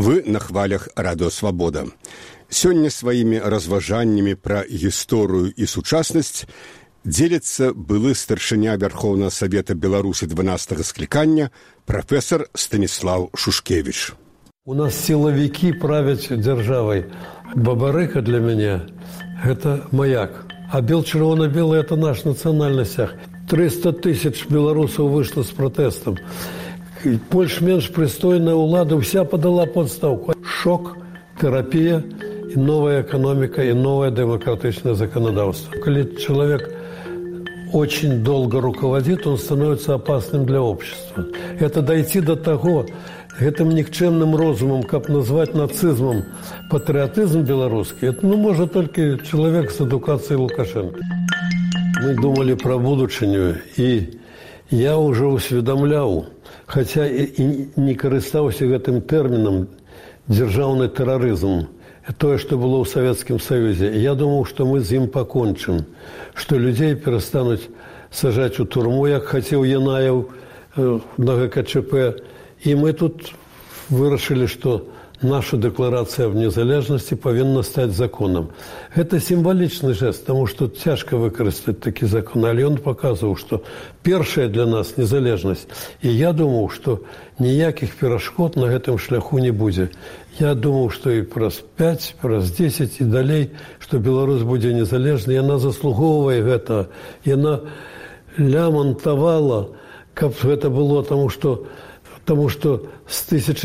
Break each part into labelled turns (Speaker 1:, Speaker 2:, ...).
Speaker 1: Вы на хвалях Радио Свабода. Сёння сваімі разважаннямі пра гісторыю і сучаснасць дзеліцца былы старшыня Верховнага Савета Беларусі 12-го склікання прафесор Станіслав Шушкевич.
Speaker 2: У нас силовики правят державой. Бабарыка для меня – это маяк. А червоно-белый – это наш национальность. 300 тысяч белорусов вышло с протестом. Больш-менш пристойная улада вся подала подставку. Шок, терапия, и новая экономика, и новое демократичное законодательство. Когда человек очень долго руководит, он становится опасным для общества. Это дойти до того, этим никчемным розумом, как назвать нацизмом патриотизм белорусский, это может только человек с эдукацией Лукашенко. Мы думали про будущее, и я уже усведомлял, хотя и не користался этим термином «державный терроризм», то, что было в Советском Союзе. Я думал, что мы с ним покончим, что людей перестанут сажать в тюрьму, как хотел Янаев на ГКЧП. И мы тут вырашили, что наша декларация о незалежности повинна стать законом. Это символичный жест, потому что тяжко выкористать такие законы. Але он показывал, что первая для нас незалежность. И я думал, что никаких перешкод на этом шляху не будет. Я думал, что и раз 5, раз 10 и далей, что Беларусь будет незалежной. И она заслуговывает этого. И она лямантовала, как это было, потому что с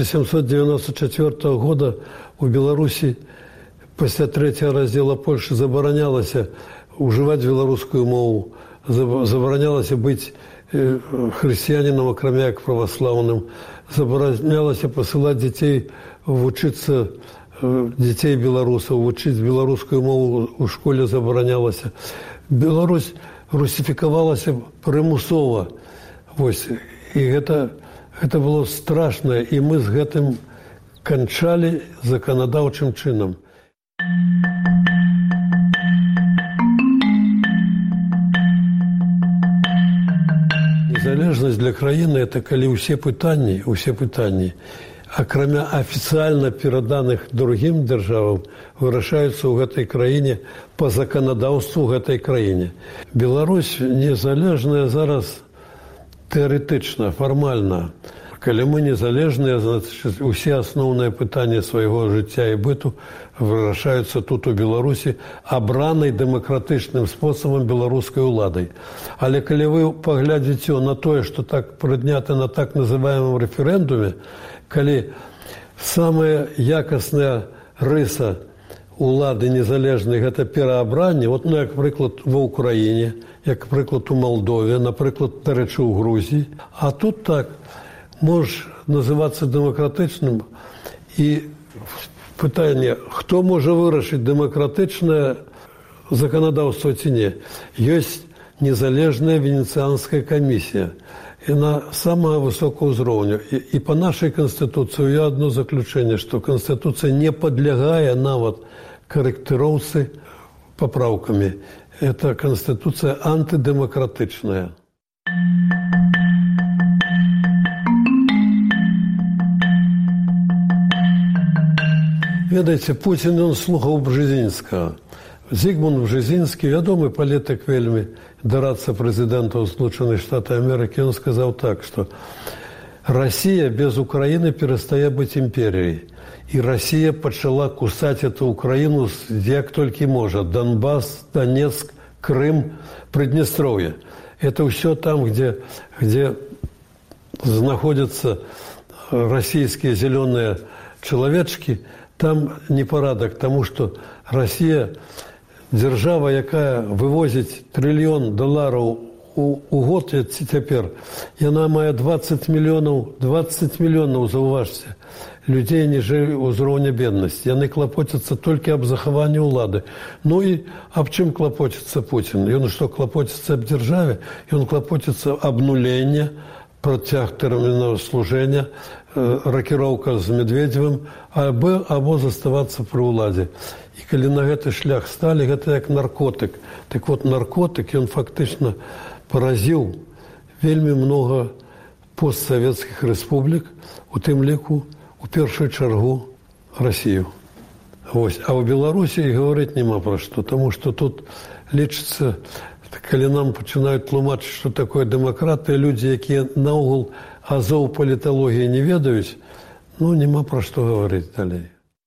Speaker 2: 1794 года у Беларуси после третьего раздела Польши заборонялось уживать белорусскую мову, заборонялось быть христианином, кроме как православным, заборонялось посылать детей учиться, детей белорусов, учить белорусскую мову в школе заборонялось. Беларусь русификовалась примусово. И это было страшно, и мы с этим кончали законодавчим чином. Незалежность для країни – это коли все пытания, окромя официально переданных другим державам, вырашаются в этой краине по законодавству в этой краине. Беларусь незалежная зараз теоретично, формально. Коли мы незалежные, значит, все основные пытания своего життя и быту вырашаются тут у Беларуси обраной демократичным способом белорусской уладой. Але коли вы поглядите на то, что так прийнято на так называемом референдуме, коли самая якостная риса улады незалежных – это переобрание, вот, как приклад в Украине, як приклад у Молдові, наприклад, до речі, у Грузії. А тут так, може називатися демократичним. І питання, хто може вирішити демократичне законодавство чи ні? Є незалежна Венеціанська комісія. И на самого высокого уровня. И по нашей Конституции я одно заключение, что Конституция не подлегая навод корректировке поправками. Это Конституция антидемократичная. Ведаеце, Путін, он слухав Бжезінського. Зігмунд Бжезінський, відомий політик вельми, дорадца президента Сполучених Штатів Америки, он сказал так, что Россия без Украины перестает быть империей. И Россия начала кусать эту Украину как только может. Донбасс, Донецк, Крым, Приднестровье. Это все там, где находятся российские зеленые человечки, там непорядок, потому что Россия держава, яка вывозит $1 триллион у год теперь, и она має 20 миллионов, зауважте, людей не живе у уровня бедности. Они клопотятся только об заховании улады. Ну и об чем клопотится Путин? И он что, клопотится об державе? И он клопотится об обнулении, протяг термінового служения, рокировка з Медведевым, або заставаться при уладе. И коли на этот шлях стали, это как наркотик. Так вот, наркотик, он фактично поразил вельми много постсоветских республик, у тим ліку, у першу чергу, Россию. Вось. А ў Беларусі гаварыць няма пра што, таму што тут лічыцца, калі нам пачынаюць тлумачыць, што такое дэмакратыя, людзі, якія наогул азоў паліталогіі не ведаюць, ну, няма пра што гаварыць далей.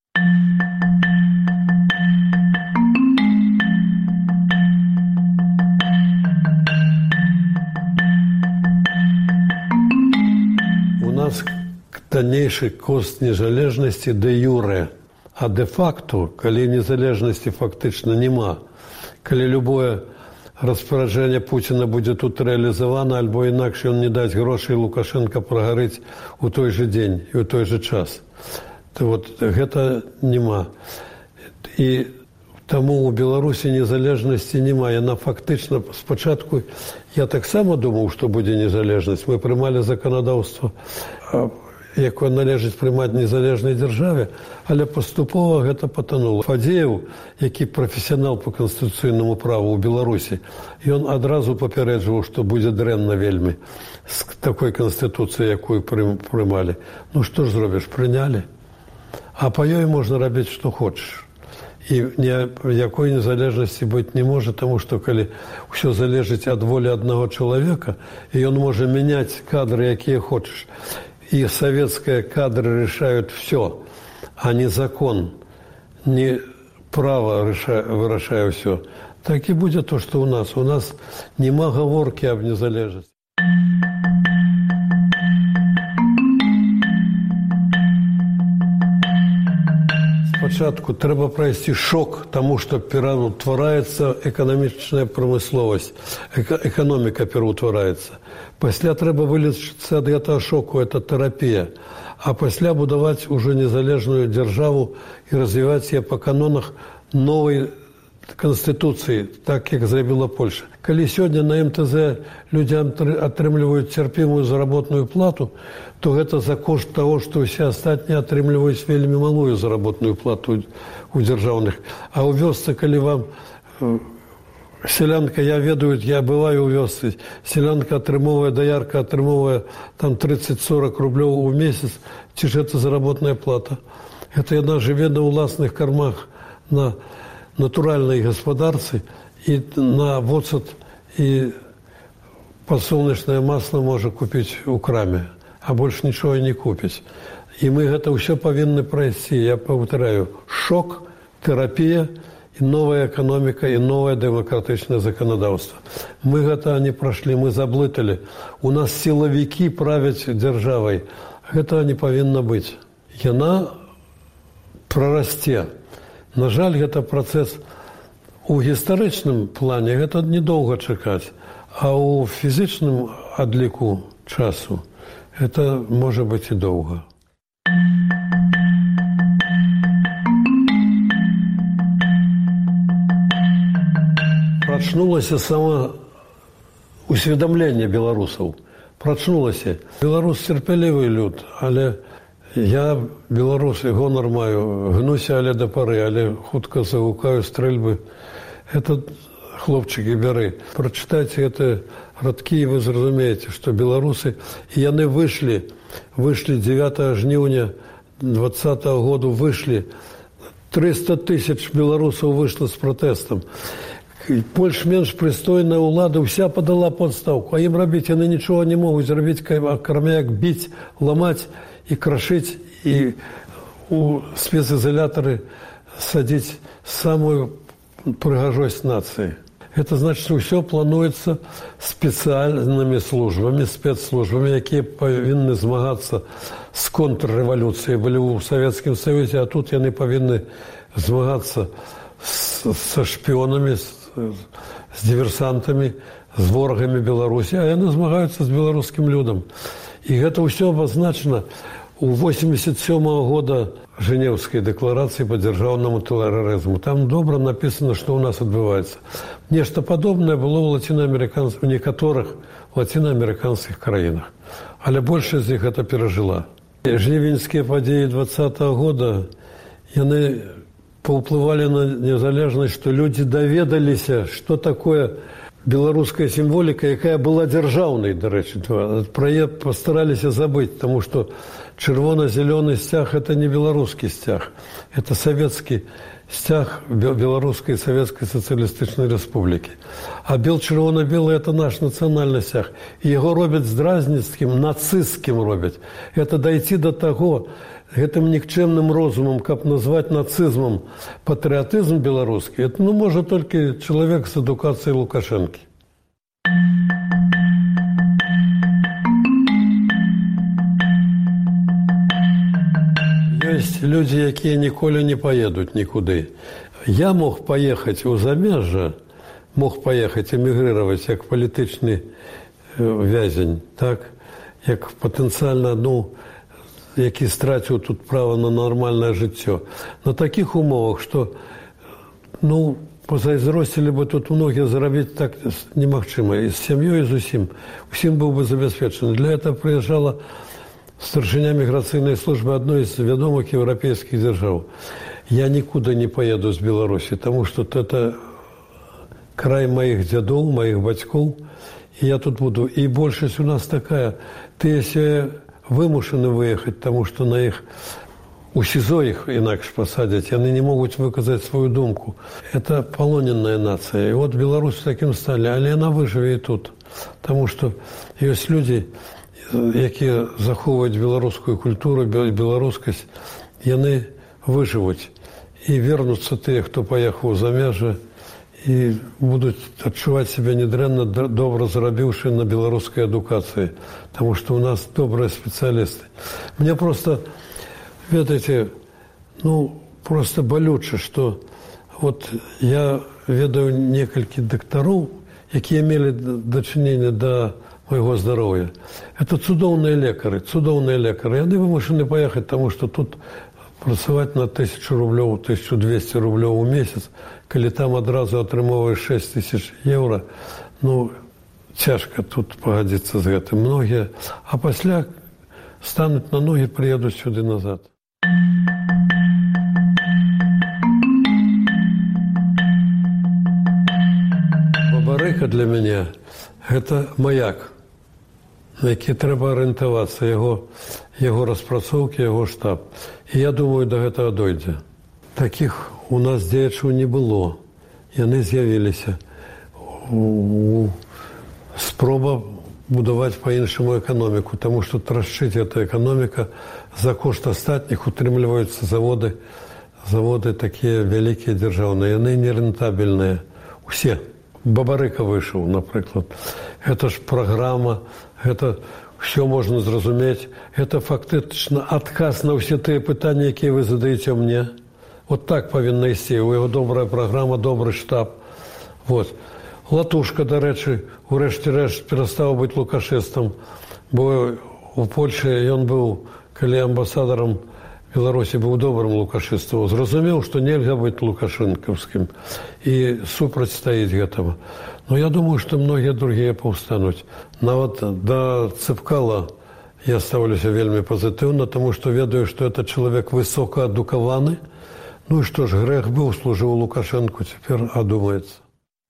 Speaker 2: У нас таннейшы кошт незалежнасці дэ юрэ, а дэ-факту, калі незалежнасці фактычна няма, калі любое распараджэнне Пуціна будзе тут рэалізавана, альбо інакш ён не даць грошы, і Лукашенка прагарыць у той жа дзень і ў той жа час. То вот гэта няма. І таму ў Беларусі незалежнасці няма. Яна фактычна спачатку, я таксама думаў, што будзе незалежнасць. Мы прымалі заканадаўства, якое належыць прымаць незалежнай дзяржаве, але паступова гэта патанула. Фадзеев, які прафесіянал па канстытуцыйнаму праву ў Беларусі, ён адразу папярэджваў, што будзе дрэнна вельмі з такой канстытуцыі, якую прымалі. Ну што ж зробіш, прынялі. А па ёй можна рабіць, што хочаш. І ніякой незалежнасці быць не можа, таму што калі ўсё залежыць ад волі аднаго чалавека, і ён можа мяняць кадры, якія хочаш, и советские кадры решают все, а не закон, не право вырашае все. Так и будет то, что у нас. У нас нема гаворки об незалежности. Спачатку трэба прайсці шок таму, што пераўтвараецца эканамічная прамысловасць, эканоміка пераўтвараецца. Пасля трэба вылечыцца ад гэтага шоку, это тэрапія. А пасля будаваць ужо незалежную дзяржаву і развіваць яе па канонах новай канстытуцыі, так як зрабіла Польша. Калі сёння на МТЗ людзі атрымліваюць цярпімую заработную плату, то гэта за кошт таго, што ўсе астатнія атрымліваюць вельмі малую заработную плату у дзяржаўных. А ў вёсцы, калі вам селянка, я ведаю, я бываю ў вёсцы, селянка атрымоўвае, даярка атрымоўвае там 30-40 рублёў у месяц, ці ж гэта заработная плата? Гэта яна жыве на ўласных кармах, на натуральнай гаспадарцы, і на воцат і падсолнечнае масло можа купіць у краме, а больш нічога не купіць. І мы гэта ўсё павінны прайсці. Я паўтараю, шок, тэрапія, і новая эканоміка, і новае дэмакратычнае заканадаўства. Мы гэта не прайшлі, мы заблыталі. У нас сілавікі правяць дзяржавай. Гэта не павінна быць. Яна прарасце. На жаль, гэта працэс у гістарычным плане, гэта недоўга чакаць, а ў фізічным адліку часу гэта можа быць і доўга. Прачнулася сама усведамленне беларусаў. Прачнулася. Беларус цярпялівы люд, але я, беларус, і гонар маю, гнуся, але да пары, але хутка загукаю стрэльбы. Это, хлопчыкі, бяры. Прачытайце гэтыя радкі, і вы зразумееце, што беларусы, і яны выйшлі 9 жніўня 2020 году, выйшлі. 300 тысяч беларусаў выйшла з пратэстам. Больш-менш прыстойная ўлада ўся падала падстаўку, а ім рабіць яны нічога не могуць зрабіць, акрамя як біць, ламаць і крашыць, і у спецызалятары садзіць самую прыгажосць нацыі. Это значит, что ўсё плануецца спецыяльнымі службамі, спецслужбамі, якія павінны змагацца з контррэвалюцыяй. Былі ў Савецкім Саюзе, а тут яны павінны змагацца са шпіёнамі, з діверсантамі, з ворагамі Беларусі, а яны змагаюцца з беларускім людам. І гэта ўсё абазначана у 87-го года Женевскай дэкларацыі па дзяржаўнаму тэрарызму. Там добра напісана, што ў нас адбываецца. Нешта падобнае было ў некаторых лацінаамерыканскіх краінах. Але большасць з іх гэта перажыла. Жнівеньскія падзеі 20-го года, яны паўплывалі на незалежнасць, што людзі даведаліся, што такое беларуская сімволіка, якая была дзяржаўнай, дарэчы, пра яе пастараліся забыць, таму што чырвона-зялёны сцяг – это не беларускі сцяг, это савецкі сцяг Беларускай Савецкай Сацыялістычнай Рэспублікі. А бел-чырвона-белы – это наш нацыянальны сцяг. І яго робяць здразніцкім, нацысцкім робяць. Это дайти до таго, гэтым нікчэмным розумам, каб назваць нацызмам патрыятызм беларускі, это можа толькі чалавек з адукацыяй Лукашэнкі. Ёсць людзі, якія ніколі не паедуць нікуды. Я мог паехаць у замежжа, мог паехаць эмігрыраваць як палітычны вязень, так? Як патэнцыяльна, які страціў тут права на нармальнае жыццё. На такіх умовах, што, позайзросцілі бы тут многія зарабіць так немагчыма. І з сям'ёй, і з усім быў бы забяспечаны. Для этого прыязджала старшыня міграцыйнай службы адной з вядомых еўрапейскіх дзяржаў. Я нікуды не поеду з Беларусі, таму што это край маіх дзядоў, маіх бацькоў, і я тут буду. І большасць у нас такая. Тыя сёння вымушаны выехаць, таму што на іх у СІЗО іх інакш пасадзяць, яны не могуць выказаць сваю думку. Это палоненая нацыя. І от Беларусь в такім стане, але яна выжыве і тут. Таму што ёсць людзі, якія захоўваюць беларускую культуру, беларускасць, яны выжывуць і вернуцца тыя, хто паехаў у замежжа, і будуць адчуваць сябе недрэнна, добра зарабіўшы на беларускай адукацыі, таму што ў нас добрыя спецыялісты. Мне просто, ведаеце, просто балюча, што вот я ведаю некалькі дактароў, якія мелі дачыненне да майго здароўя. Это цудоўныя лекары. Яны вымушаны паехаць, таму што тут працаваць на 1000 рублёў, 1200 рублёў у месяц, калі там адразу атрымоўваеш 6000 еўра, цяжка тут пагадзіцца з гэтым. Многія, а пасля стануць на ногі, прыедуць сюды назад. Бабарыка для мяне – гэта маяк, на які трэба арыентавацца, яго распрацоўкі, яго штаб. І я думаю, да гэтага дойдзе. Такіх у нас дзеячаў не было. Яны з'явіліся. Спроба будаваць па-іншаму эканоміку, таму што трашчыць эта эканоміка, за кошт астатніх утрымліваюцца заводы такія вялікія дзяржаўныя. Яны нерэнтабельныя. Усе. Бабарыка выйшаў, напрыклад. Гэта ж праграма, гэта ўсё можна зразумець. Гэта фактычна адказ на ўсе тыя пытанні, якія вы задаеце мне. Вот так павінна ісці. У яго добрая праграма, добры штаб. Вот. Латушка, дарэчы, урэшце рэшт перастаў быць лукашыстам, бо у Польшы ён быў, калі амбасадарам Беларусі, быў добрым лукашыстам. Зразумеў, што нельга быць лукашэнкаўскім і супрацьстаіць гэтага. Но я думаю, што многія другія паўстануць. Нават да Цыпкала я ставлюся вельмі пазітыўна, таму што ведаю, што это чалавек высокаадукаваны. І што ж, грэх быў, служыў Лукашэнку, цяпер адумаецца.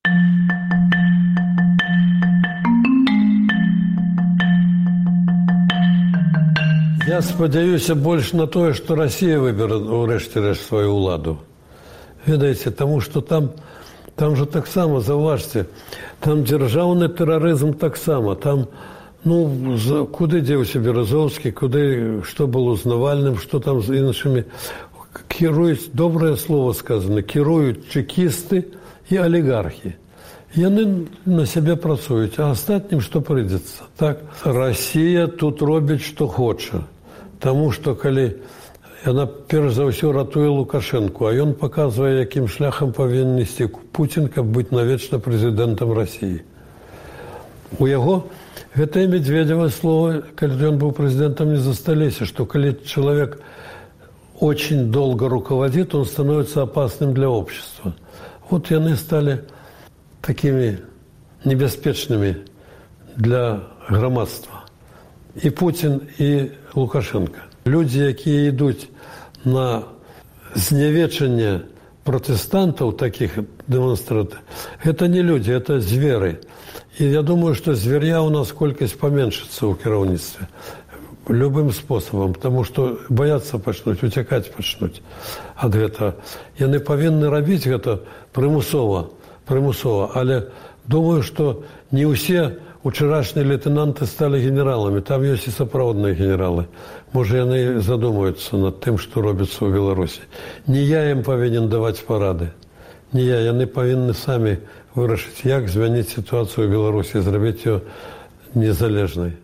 Speaker 2: Я спадзяюся больш на тое, што Расія выберэ ўрэшце рэшт сваю ўладу. Ведаеце, таму што там жа таксама, заўважце, там дзяржаўны тэрарызм таксама. Там, куды дзеўся Беразоўскі, што было з Навальным, што там з іншымі. Кіруюць, добрае слово сказано, кіруюць чекісты і алігархі. Яны на сябе працуюць, а астатнім што прыйдзецца. Так, Расія тут робіць, што хоча. Таму што калі яна перш за ўсё ратуе Лукашэнку, а ён паказвае, якім шляхам павінен ісці Пуцін, каб быць навечна прэзідэнтам Расіі. У яго гэтае Медведзева слово, калі ён быў прэзідэнтам, не засталіся, што калі чалавек очень долго руководит, он становится опасным для общества. Вот яны стали такими небяспечными для грамадства. І Путін, і Лукашенко. Людзі, якія ідуць на знявечанне протестантов, таких демонстрантов, это не люди, это звери. И я думаю, что зверя у нас колькость поменшится у кіраўніцтва. Любым способом, потому что бояться пачнуць, уцякаць пачнуць ад гэтага. Яны павінны рабіць гэта прымусова, але думаю, что не ўсе учарашнія лейтенанты стали генералами, там ёсць і сапраўдныя генералы. Можа, яны задумаюцца над тым, што робіцца ў Беларусі. Не я ім павінен даваць парады, не я, яны павінны самі вырашыць, як змяніць сітуацыю ў Беларусі, зрабіць ее незалежнай.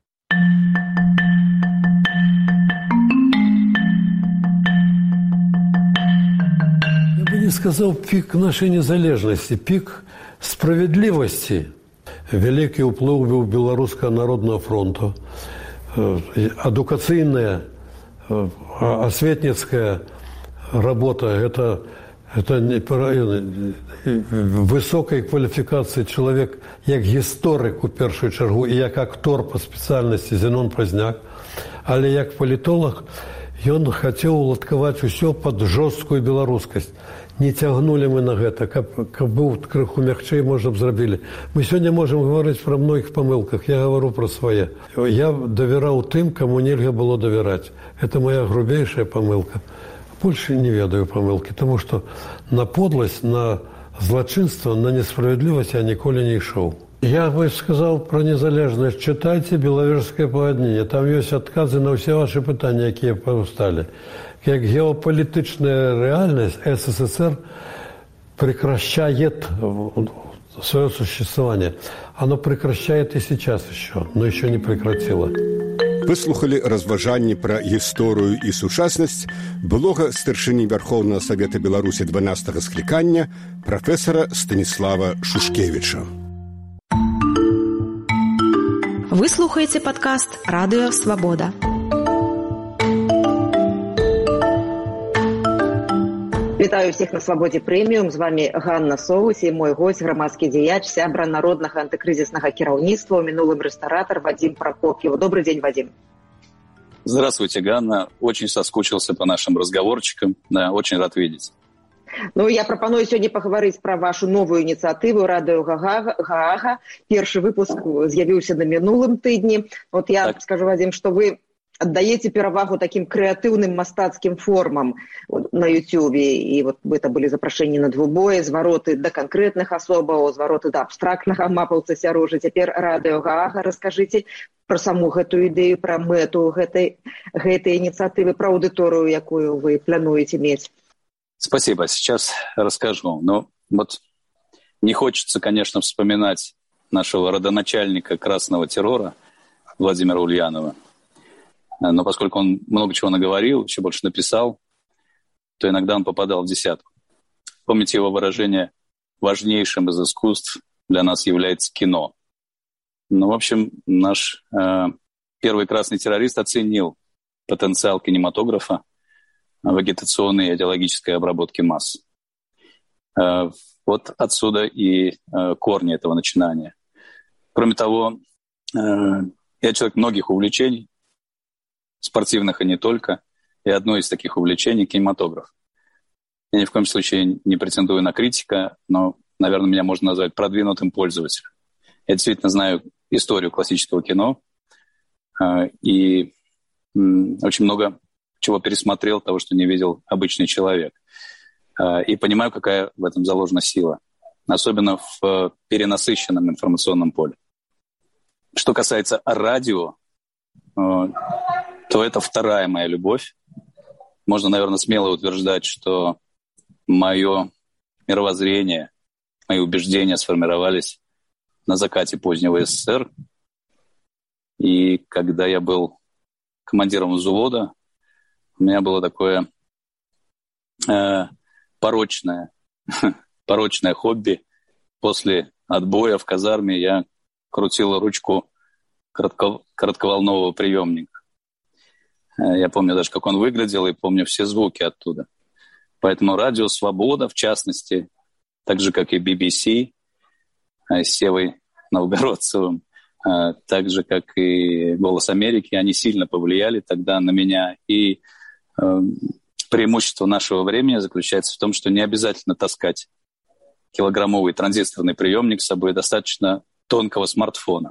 Speaker 2: Я сказал, пик нашей незалежности, пик справедливости. Великий уплыв был Белорусского народного фронта, адукацийная, осветницкая работа, это высокой квалификации человек, як историк у першую чергу, и як актор по специальности Зенон Позняк, але як политолог, он хотел уладкаваць усё под жесткую беларускасць. Не цягнули мы на гэта, каб быў крыху мягчэй, можа б зрабілі. Мы сёння можам гаварыць пра многіх памылках, я гавару пра свае. Я давяраў тым, каму нельга было давяраць. Это моя грубейшая памылка. Больше не ведаю памылкі, таму што на подласць, на злачынства, на несправядлівасць я ніколі не ішоў. Я бы сказал про незалежность. Читайте Беловежское пагадненне. Там есть отказы на все ваши пытания, какие повстали. Как геополитичная реальность СССР прекращает свое существование. Оно прекращает и сейчас еще, но еще не прекратило.
Speaker 1: Выслухали разважанні пра гісторыю і сучаснасць былога старшыні Вярхоўнага Савета Беларусі 12-го склікання прафесара Станіслава Шушкевіча.
Speaker 3: Вы слухаеце падкаст «Радыё Свабода».
Speaker 4: Вітаю всіх на Свабодзе Прэміум. З вами Ганна Соус і мой гость, грамадскі дзеяч, сябра народнага антыкрызіснага кіраўніцтва, ў мінулым рэстаратар Вадим Прокопьев. Добрый день, Вадим.
Speaker 5: Здравствуйте, Ганна. Очень соскучился по нашим разговорчикам. Да, очень рад видеть.
Speaker 4: Ну, я прапаную сёння пагаварыць пра вашу новую ініцыятыву «Радыё Гаага». Першы выпуск з'явіўся на мінулым тыдні. Вот я скажу, Вадим, што вы аддаеце перавагу таким крэатыўным мастацкім формам на Ютубе. І вот гэта былі запрашэнні на двубое, звароты да канкрэтных асобаў, звароты да абстрактнага мапаўца сярожа. Цяпер «Радыё Гаага». Раскажыце пра саму гэтую ідэю, пра мэту гэтай ініцыятывы, пра аўдыторыю, якую вы плануеце мець.
Speaker 5: Спасибо. Сейчас расскажу. Но вот не хочется, конечно, вспоминать нашего родоначальника красного террора Владимира Ульянова. Но поскольку он много чего наговорил, еще больше написал, то иногда он попадал в десятку. Помните его выражение «важнейшим из искусств для нас является кино». Ну, в общем, наш первый красный террорист оценил потенциал кинематографа в агитационной и идеологической обработке масс. Вот отсюда и корни этого начинания. Кроме того, я человек многих увлечений, спортивных и не только, и одно из таких увлечений – кинематограф. Я ни в коем случае не претендую на критика, но, наверное, меня можно назвать продвинутым пользователем. Я действительно знаю историю классического кино и очень много чего пересмотрел, того, что не видел обычный человек. И понимаю, какая в этом заложена сила, особенно в перенасыщенном информационном поле. Что касается радио, то это вторая моя любовь. Можно, наверное, смело утверждать, что мое мировоззрение, мои убеждения сформировались на закате позднего СССР. И когда я был командиром взвода, у меня было такое порочное хобби. После отбоя в казарме я крутил ручку коротковолнового приемника. Я помню даже, как он выглядел, и помню все звуки оттуда. Поэтому радио «Свобода», в частности, так же, как и BBC с Севой Новгородцевым, так же, как и «Голос Америки», они сильно повлияли тогда на меня. И преимущество нашего времени заключается в том, что не обязательно таскать килограммовый транзисторный приемник с собой, достаточно тонкого смартфона.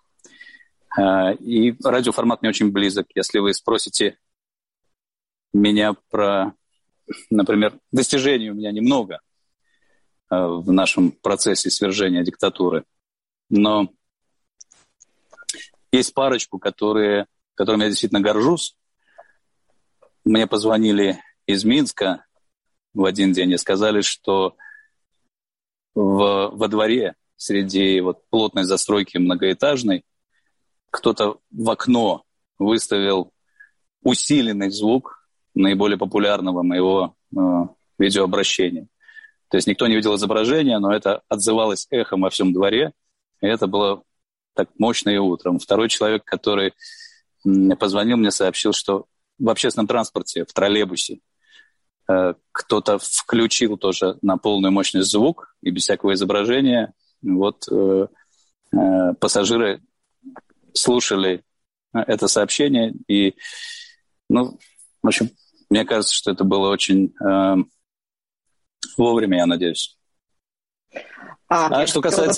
Speaker 5: И радиоформат мне очень близок. Если вы спросите меня про, например, достижений у меня немного в нашем процессе свержения диктатуры, но есть парочку, которыми я действительно горжусь. Мне позвонили из Минска в один день и сказали, что во дворе среди плотной застройки многоэтажной кто-то в окно выставил усиленный звук наиболее популярного моего видеообращения. То есть никто не видел изображения, но это отзывалось эхом во всем дворе, и это было так мощно и утром. Второй человек, который позвонил, мне сообщил, что в общественном транспорте, в троллейбусе, кто-то включил тоже на полную мощность звук, и без всякого изображения пассажиры слушали это сообщение, и, в общем, мне кажется, что это было очень вовремя, я надеюсь.
Speaker 4: Я хотела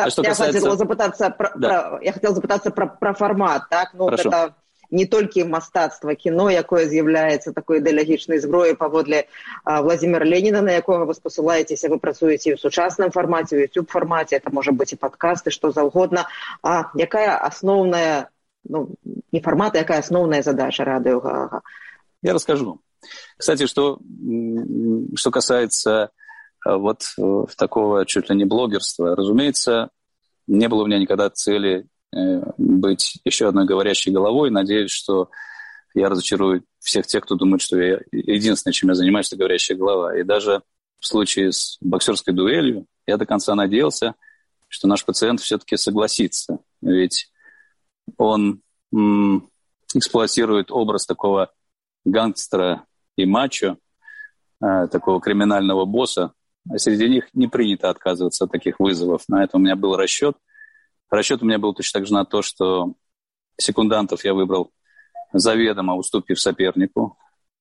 Speaker 4: запытаться про формат, так? Это не толькі мастацтва кіно, якое з'яўляецца такой ідэалагічнай зброяй паводле Владзіміра Леніна, на якога вы спасылаецеся, вы працуеце і ў сучасным фармаце, у YouTube фармаце, это можа быць і падкасты, што заўгодна. А якая асноўная, не формат, а якая основная задача радио ГАГА?
Speaker 5: Я расскажу. Кстати, что касается такого чуть ли не блогерства, разумеется, не было у меня никогда цели быть еще одной говорящей головой. Надеюсь, что я разочарую всех тех, кто думает, что я единственное, чем я занимаюсь, это говорящая голова. И даже в случае с боксерской дуэлью я до конца надеялся, что наш пациент все-таки согласится. Ведь он эксплуатирует образ такого гангстера и мачо, такого криминального босса. А среди них не принято отказываться от таких вызовов. На это у меня был расчет. Расчет у меня был точно так же на то, что секундантов я выбрал заведомо уступив сопернику.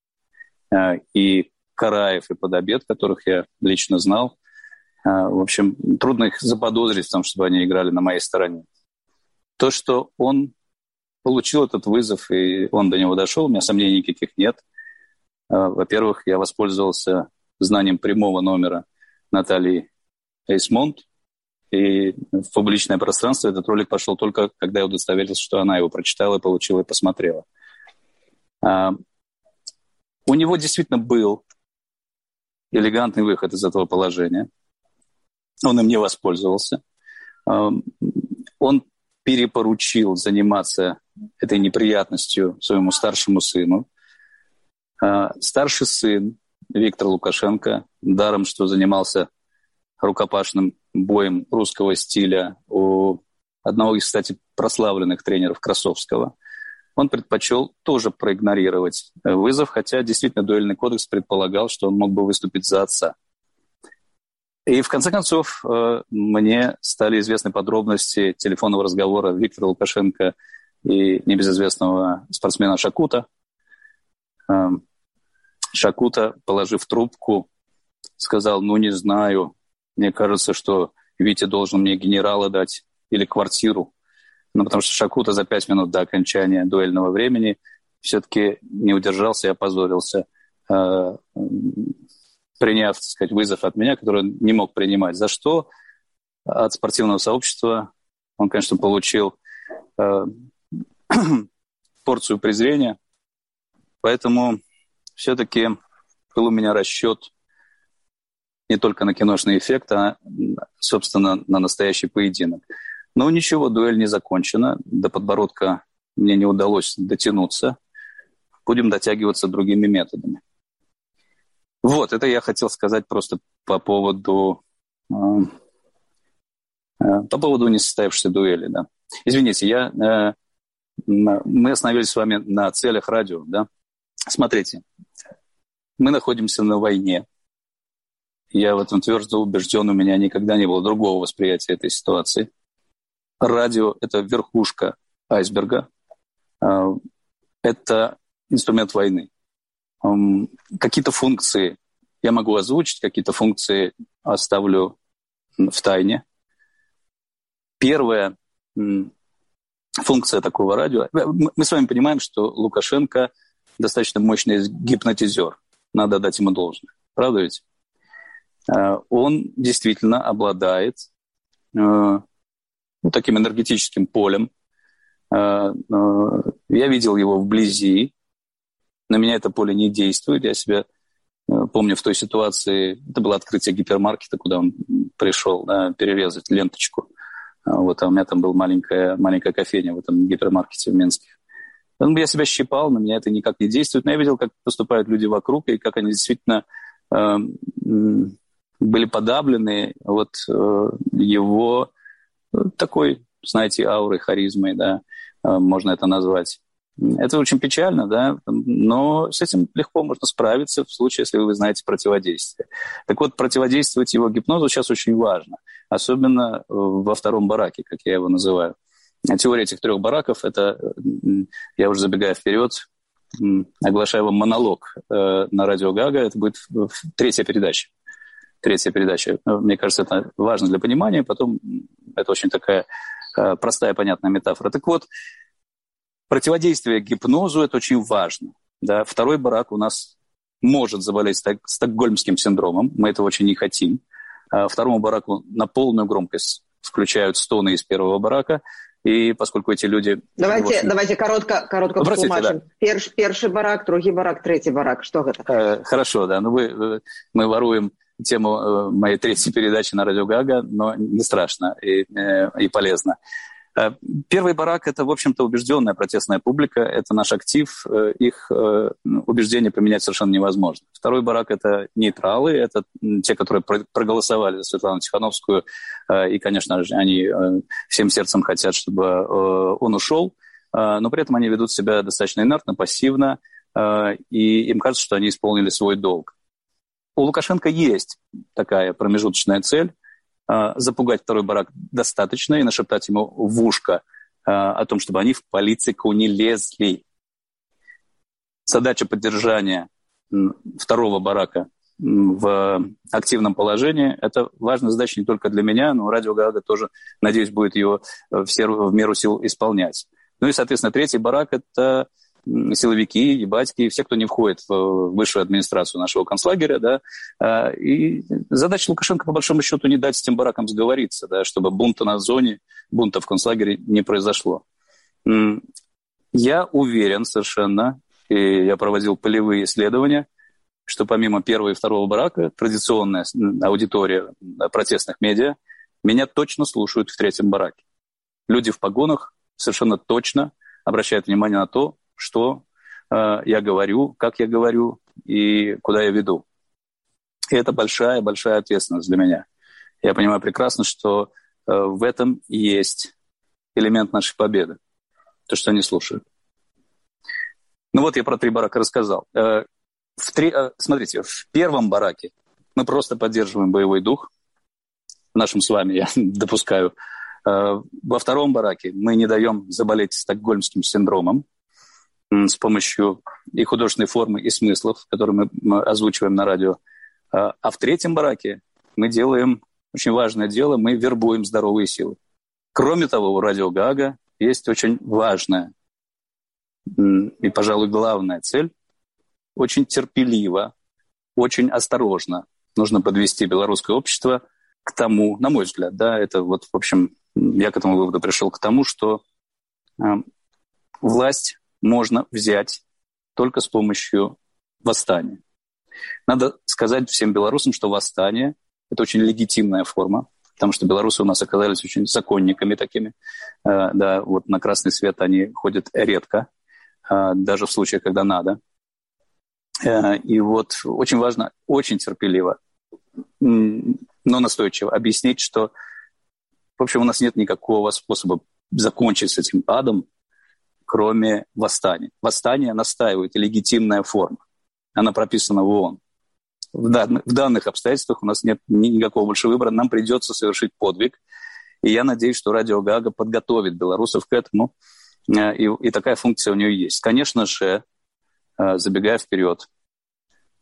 Speaker 5: И Караев, и Подобед, которых я лично знал. В общем, трудно их заподозрить в том, чтобы они играли на моей стороне. То, что он получил этот вызов, и он до него дошел, у меня сомнений никаких нет. Во-первых, я воспользовался знанием прямого номера Натальи Эйсмонт, и в публичное пространство этот ролик пошел только, когда я удостоверился, что она его прочитала, получила и посмотрела. У него действительно был элегантный выход из этого положения. Он им не воспользовался. Он перепоручил заниматься этой неприятностью своему старшему сыну. Старший сын Виктор Лукашенко, даром что занимался рукопашным боем русского стиля у одного из, кстати, прославленных тренеров Красовского, он предпочел тоже проигнорировать вызов, хотя действительно дуэльный кодекс предполагал, что он мог бы выступить за отца. И в конце концов мне стали известны подробности телефонного разговора Виктора Лукашенко и небезызвестного спортсмена Шакута. Шакута, положив трубку, сказал: не знаю, мне кажется, что Витя должен мне генерала дать или квартиру. Потому что Шакута за 5 минут до окончания дуэльного времени все-таки не удержался и опозорился, приняв, так сказать, вызов от меня, который он не мог принимать. За что от спортивного сообщества он, конечно, получил порцию презрения. Поэтому все-таки был у меня расчет не только на киношный эффект, а, собственно, на настоящий поединок. Но ничего, дуэль не закончена. До подбородка мне не удалось дотянуться. Будем дотягиваться другими методами. Вот, это я хотел сказать просто по поводу несостоявшейся дуэли. Да. Извините, мы остановились с вами на целях радио. Да? Смотрите, мы находимся на войне. Я в этом твердо убежден, у меня никогда не было другого восприятия этой ситуации. Радио – это верхушка айсберга. Это инструмент войны. Какие-то функции я могу озвучить, какие-то функции оставлю в тайне. Первая функция такого радио... Мы с вами понимаем, что Лукашенко достаточно мощный гипнотизер. Надо дать ему должное. Правда ведь? Он действительно обладает таким энергетическим полем. Я видел его вблизи. На меня это поле не действует. Я себя помню в той ситуации, это было открытие гипермаркета, куда он пришел перерезать ленточку. Вот, а у меня там была маленькая кофейня в этом гипермаркете в Минске. Я себя щипал, на меня это никак не действует. Но я видел, как поступают люди вокруг, и как они действительно были подавлены вот его такой, знаете, аурой, харизмой, да, можно это назвать. Это очень печально, да, но с этим легко можно справиться в случае, если вы знаете противодействие. Так вот, противодействовать его гипнозу сейчас очень важно, особенно во втором бараке, как я его называю. Теория этих 3 бараков, это, я уже забегая вперед, оглашаю вам монолог на радио Гага, это будет 3-я передача. 3-я передача. Мне кажется, это важно для понимания, потом это очень такая простая, понятная метафора. Так вот, противодействие гипнозу – это очень важно. Да? 2-й барак у нас может заболеть стокгольмским синдромом, мы этого очень не хотим. 2-му бараку на полную громкость включают стоны из 1-го барака, и поскольку эти люди...
Speaker 4: Давайте коротко патлумачым. Да. Першы барак, 2-й барак, 3-й барак. Что это?
Speaker 5: Хорошо, да. Мы воруем тему моей 3-й передачи на радио Гага, но не страшно и полезно. 1-й барак – это, в общем-то, убежденная протестная публика, это наш актив, их убеждения поменять совершенно невозможно. 2-й барак – это нейтралы, это те, которые проголосовали за Светлану Тихановскую, и, конечно же, они всем сердцем хотят, чтобы он ушел, но при этом они ведут себя достаточно инертно, пассивно, и им кажется, что они исполнили свой долг. У Лукашенко есть такая промежуточная цель, запугать 2-й барак достаточно и нашептать ему в ушко о том, чтобы они в политику не лезли. Задача поддержания 2-го барака в активном положении – это важная задача не только для меня, но радио Гага тоже, надеюсь, будет ее в меру сил исполнять. Ну и, соответственно, 3-й барак – это силовики, ебатьки, все, кто не входит в высшую администрацию нашего концлагеря, да, и задача Лукашенко, по большому счету, не дать с тем баракам сговориться, да, чтобы бунта на зоне, бунта в концлагере не произошло. Я уверен совершенно, и я проводил полевые исследования, что помимо 1-го и 2-го барака, традиционная аудитория протестных медиа, меня точно слушают в 3-м бараке. Люди в погонах совершенно точно обращают внимание на то, что я говорю, как я говорю и куда я веду. И это большая-большая ответственность для меня. Я понимаю прекрасно, что в этом есть элемент нашей победы. То, что они слушают. Ну вот я про 3 барака рассказал. Смотрите, в 1-м бараке мы просто поддерживаем боевой дух. В нашем с вами, я допускаю. Во 2-м бараке мы не даем заболеть стокгольмским синдромом с помощью и художественной формы, и смыслов, которые мы озвучиваем на радио. А в 3-м бараке мы делаем очень важное дело, мы вербуем здоровые силы. Кроме того, у радио Гага есть очень важная и, пожалуй, главная цель. Очень терпеливо, очень осторожно нужно подвести белорусское общество к тому, на мой взгляд, да, это вот, в общем, я к этому выводу пришел, к тому, что власть можно взять только с помощью восстания. Надо сказать всем белорусам, что восстание – это очень легитимная форма, потому что белорусы у нас оказались очень законниками такими. Да, вот на красный свет они ходят редко, даже в случаях, когда надо. И вот очень важно, очень терпеливо, но настойчиво объяснить, что, в общем, у нас нет никакого способа закончить с этим адом, кроме восстания. Восстание настаивает, легитимная форма. Она прописана в ООН. В данных обстоятельствах у нас нет никакого больше выбора. Нам придется совершить подвиг. И я надеюсь, что радио Гага подготовит белорусов к этому. И такая функция у нее есть. Конечно же, забегая вперед,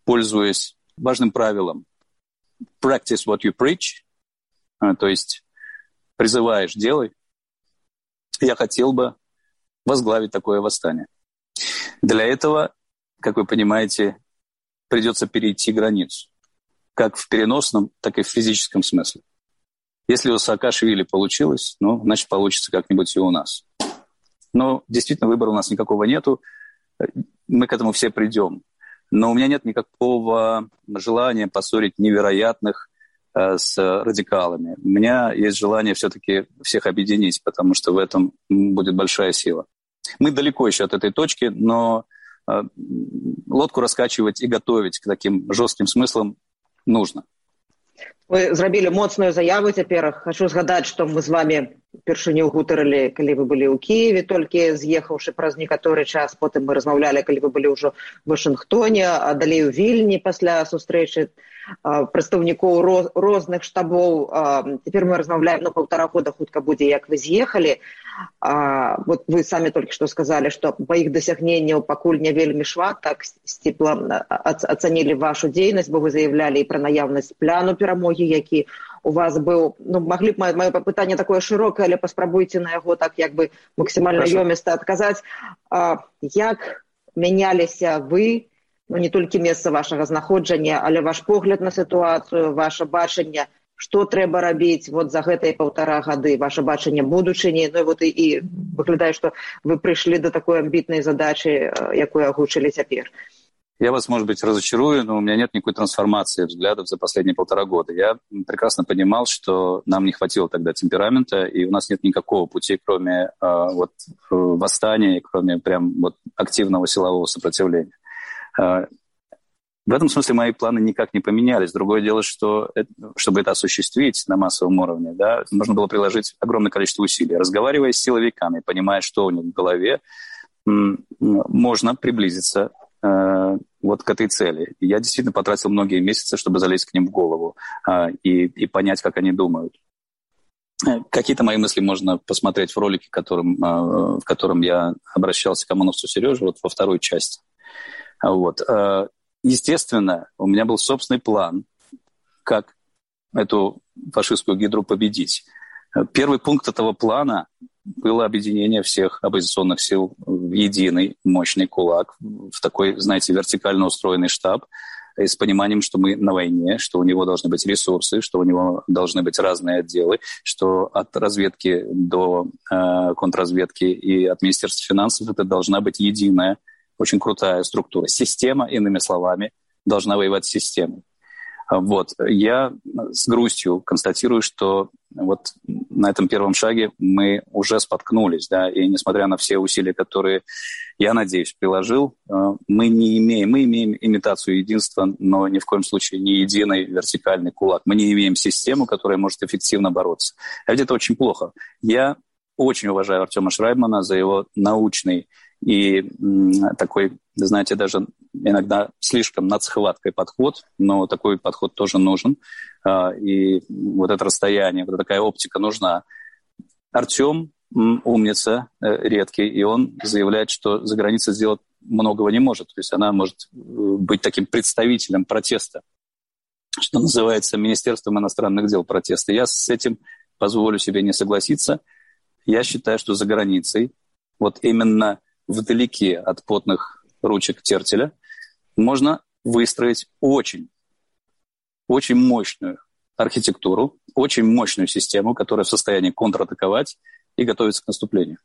Speaker 5: пользуясь важным правилом «practice what you preach», то есть призываешь, делай, я хотел бы возглавить такое восстание. Для этого, как вы понимаете, придется перейти границу, как в переносном, так и в физическом смысле. Если у Саакашвили получилось, значит, получится как-нибудь и у нас. Но действительно выбора у нас никакого нету, мы к этому все придем. Но у меня нет никакого желания поссорить невероятных с радикалами. У меня есть желание все-таки всех объединить, потому что в этом будет большая сила. Мы далеко еще от этой точки, но лодку раскачивать и готовить к таким жестким смыслам нужно.
Speaker 4: Вы зрабілі моцную заяву цяпер. Хочу згадаць, што мы з вами першыню гутарылі, калі вы былі ў Кіеве, толькі з'ехаўшы праз некаторы час. Потым мы размаўлялі, калі вы былі ўжо ў Вашынгтоне, а далей у Вільні пасля сустрэчы прадстаўнікоў розных штабоў. Цяпер мы размаўляем, 1,5 года хутка будзе, як вы з'ехалі. Вот вы самі толькі што сказалі, што па іх дасягненняў пакуль не вельмі шмат, так сціпла ацанілі вашу дзейнасць, бо вы заяўлялі і пра наяўнасць пляну перамогі, які у вас быў. Маглі б маё пытанне такое шырокае, але паспрабуйце на яго так як бы максімальна ёміста адказаць. Як мяняліся вы, не толькі месца вашага знаходжання, але ваш погляд на сітуацыю, ваше бачанне, што трэба рабіць вот за гэтыя 1,5 гады, ваше бачанне будучыні, і выглядае, што вы прыйшлі да такой амбітнай задачы, якую агучылі цяпер.
Speaker 5: Я вас, может быть, разочарую, но у меня нет никакой трансформации взглядов за последние 1,5 года. Я прекрасно понимал, что нам не хватило тогда темперамента, и у нас нет никакого пути, кроме восстания, кроме прям активного силового сопротивления. В этом смысле мои планы никак не поменялись. Другое дело, что чтобы это осуществить на массовом уровне, нужно было приложить огромное количество усилий. Разговаривая с силовиками, понимая, что у них в голове, можно приблизиться к этой цели. И я действительно потратил многие месяцы, чтобы залезть к ним в голову и понять, как они думают. Какие-то мои мысли можно посмотреть в ролике, в котором я обращался к ОМОНовцу Сереже, во второй части. Естественно, у меня был собственный план, как эту фашистскую гидру победить. Первый пункт этого плана было объединение всех оппозиционных сил в единый мощный кулак, в такой, знаете, вертикально устроенный штаб, с пониманием, что мы на войне, что у него должны быть ресурсы, что у него должны быть разные отделы, что от разведки до контрразведки и от Министерства финансов это должна быть единая, очень крутая структура. Система, иными словами, должна воевать с системой. Я с грустью констатирую, что на этом первом шаге мы уже споткнулись, и несмотря на все усилия, которые, я надеюсь, приложил, мы имеем имитацию единства, но ни в коем случае не единый вертикальный кулак. Мы не имеем систему, которая может эффективно бороться. А ведь это очень плохо. Я очень уважаю Артема Шрайбмана за его научный и такой, знаете, даже иногда слишком над-схваткой подход, но такой подход тоже нужен. И это расстояние, такая оптика нужна. Артем умница, редкий, и он заявляет, что за границей сделать многого не может. То есть она может быть таким представителем протеста, что называется Министерством иностранных дел протеста. Я с этим позволю себе не согласиться. Я считаю, что за границей, именно вдалеке от потных ручек Тертеля, можно выстроить очень, очень мощную архитектуру, очень мощную систему, которая в состоянии контратаковать и готовиться к наступлению.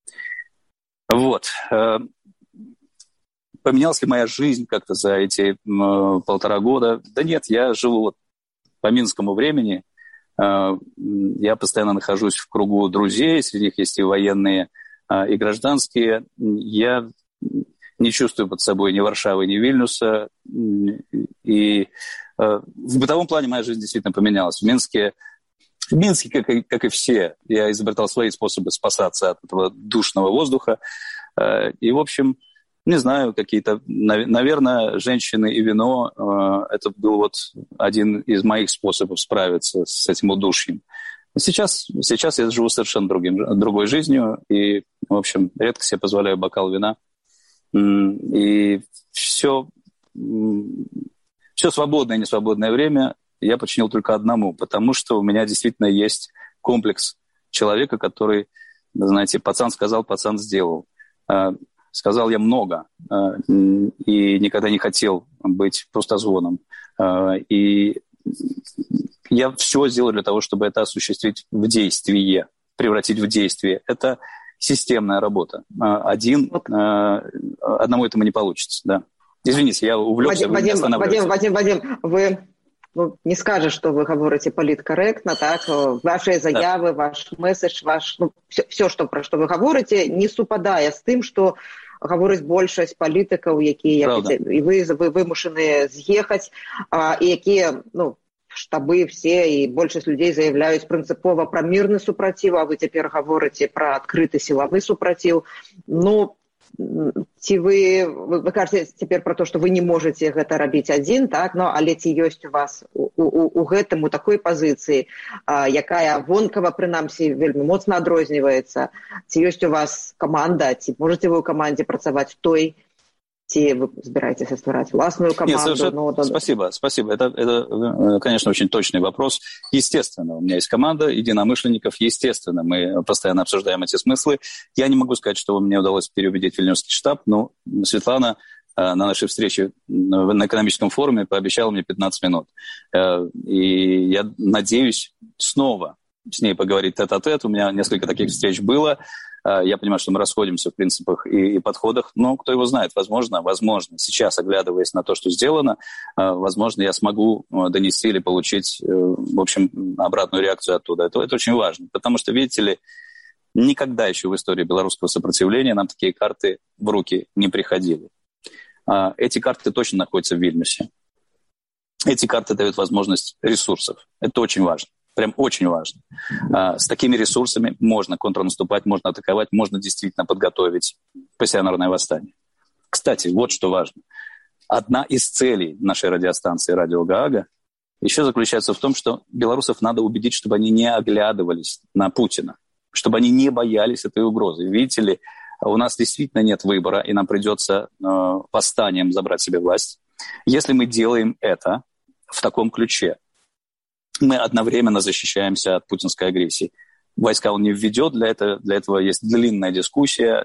Speaker 5: Поменялась ли моя жизнь как-то за эти 1,5 года? Да нет, я живу по минскому времени. Я постоянно нахожусь в кругу друзей, среди них есть и военные, и гражданские. Я не чувствую под собой ни Варшавы, ни Вильнюса. И в бытовом плане моя жизнь действительно поменялась. В Минске, как и все, я изобретал свои способы спасаться от этого душного воздуха. И, в общем, не знаю, какие-то, наверное, женщины и вино – это был один из моих способов справиться с этим удушьем. Сейчас я живу совершенно другой жизнью, и, в общем, редко себе позволяю бокал вина. И все Все свободное и несвободное время я подчинил только одному, потому что у меня действительно есть комплекс человека, который, знаете, пацан сказал, пацан сделал. Сказал я много и никогда не хотел быть пустозвоном. И я все сделал для того, чтобы это осуществить в действие, превратить в действие. Это системная работа. Одному этому не получится, да. Извините, я увлекся, вы меня останавливаете.
Speaker 4: Вадим, вы не скажешь, что вы говорите політкоректно, так? Ваши заявы, ваш месседж, все, про что вы говорите, не супадае з тым, што гаворыць большасць палітыкаў, якія і вы вымушаны з'ехаць, і якія, штабы все і большасць людзей заявляюць прынцыпова пра мірны супраціў, а вы цяпер гаворыце пра адкрыты сілавы супраціў. Ці вы кажаце цяпер пра то, што вы не можаце гэта рабіць адзін, так? Але ці ёсць у вас у гэтым, у такой пазіцыі, якая вонкава, прынамсі, вельмі моцна адрозніваецца, ці ёсць у вас каманда, ці можаце вы ў камандзе працаваць той, ці вы збіраецеся ствараць власную команду?
Speaker 5: Нет, спасибо. Это, конечно, очень точный вопрос. Естественно, у меня есть команда единомышленников. Естественно, мы постоянно обсуждаем эти смыслы. Я не могу сказать, что мне удалось переубедить Вильнюсский штаб, но Светлана на нашей встрече на экономическом форуме пообещала мне 15 минут. И я надеюсь снова с ней поговорить тет-а-тет. У меня несколько таких встреч было. Я понимаю, что мы расходимся в принципах и подходах, но кто его знает, возможно, сейчас, оглядываясь на то, что сделано, возможно, я смогу донести или получить, в общем, обратную реакцию оттуда. Это очень важно, потому что, видите ли, никогда еще в истории белорусского сопротивления нам такие карты в руки не приходили. Эти карты точно находятся в Вильнюсе. Эти карты дают возможность ресурсов. Это очень важно. Прям очень важно. С такими ресурсами можно контрнаступать, можно атаковать, можно действительно подготовить пассионарное восстание. Кстати, вот что важно. Одна из целей нашей радиостанции «Радио Гаага» еще заключается в том, что белорусов надо убедить, чтобы они не оглядывались на Путина, чтобы они не боялись этой угрозы. Видите ли, у нас действительно нет выбора, и нам придется восстанием забрать себе власть. Если мы делаем это в таком ключе, мы одновременно защищаемся от путинской агрессии. Войска он не введет, для этого есть длинная дискуссия,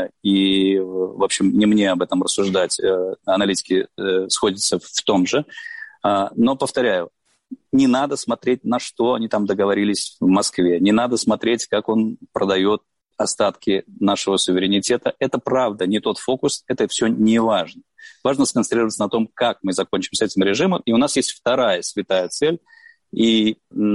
Speaker 5: и, в общем, не мне об этом рассуждать, аналитики сходятся в том же. Но, повторяю, не надо смотреть, на что они там договорились в Москве, не надо смотреть, как он продает остатки нашего суверенитета. Это правда, не тот фокус, это все не важно. Важно сконцентрироваться на том, как мы закончим с этим режимом, и у нас есть вторая святая цель, и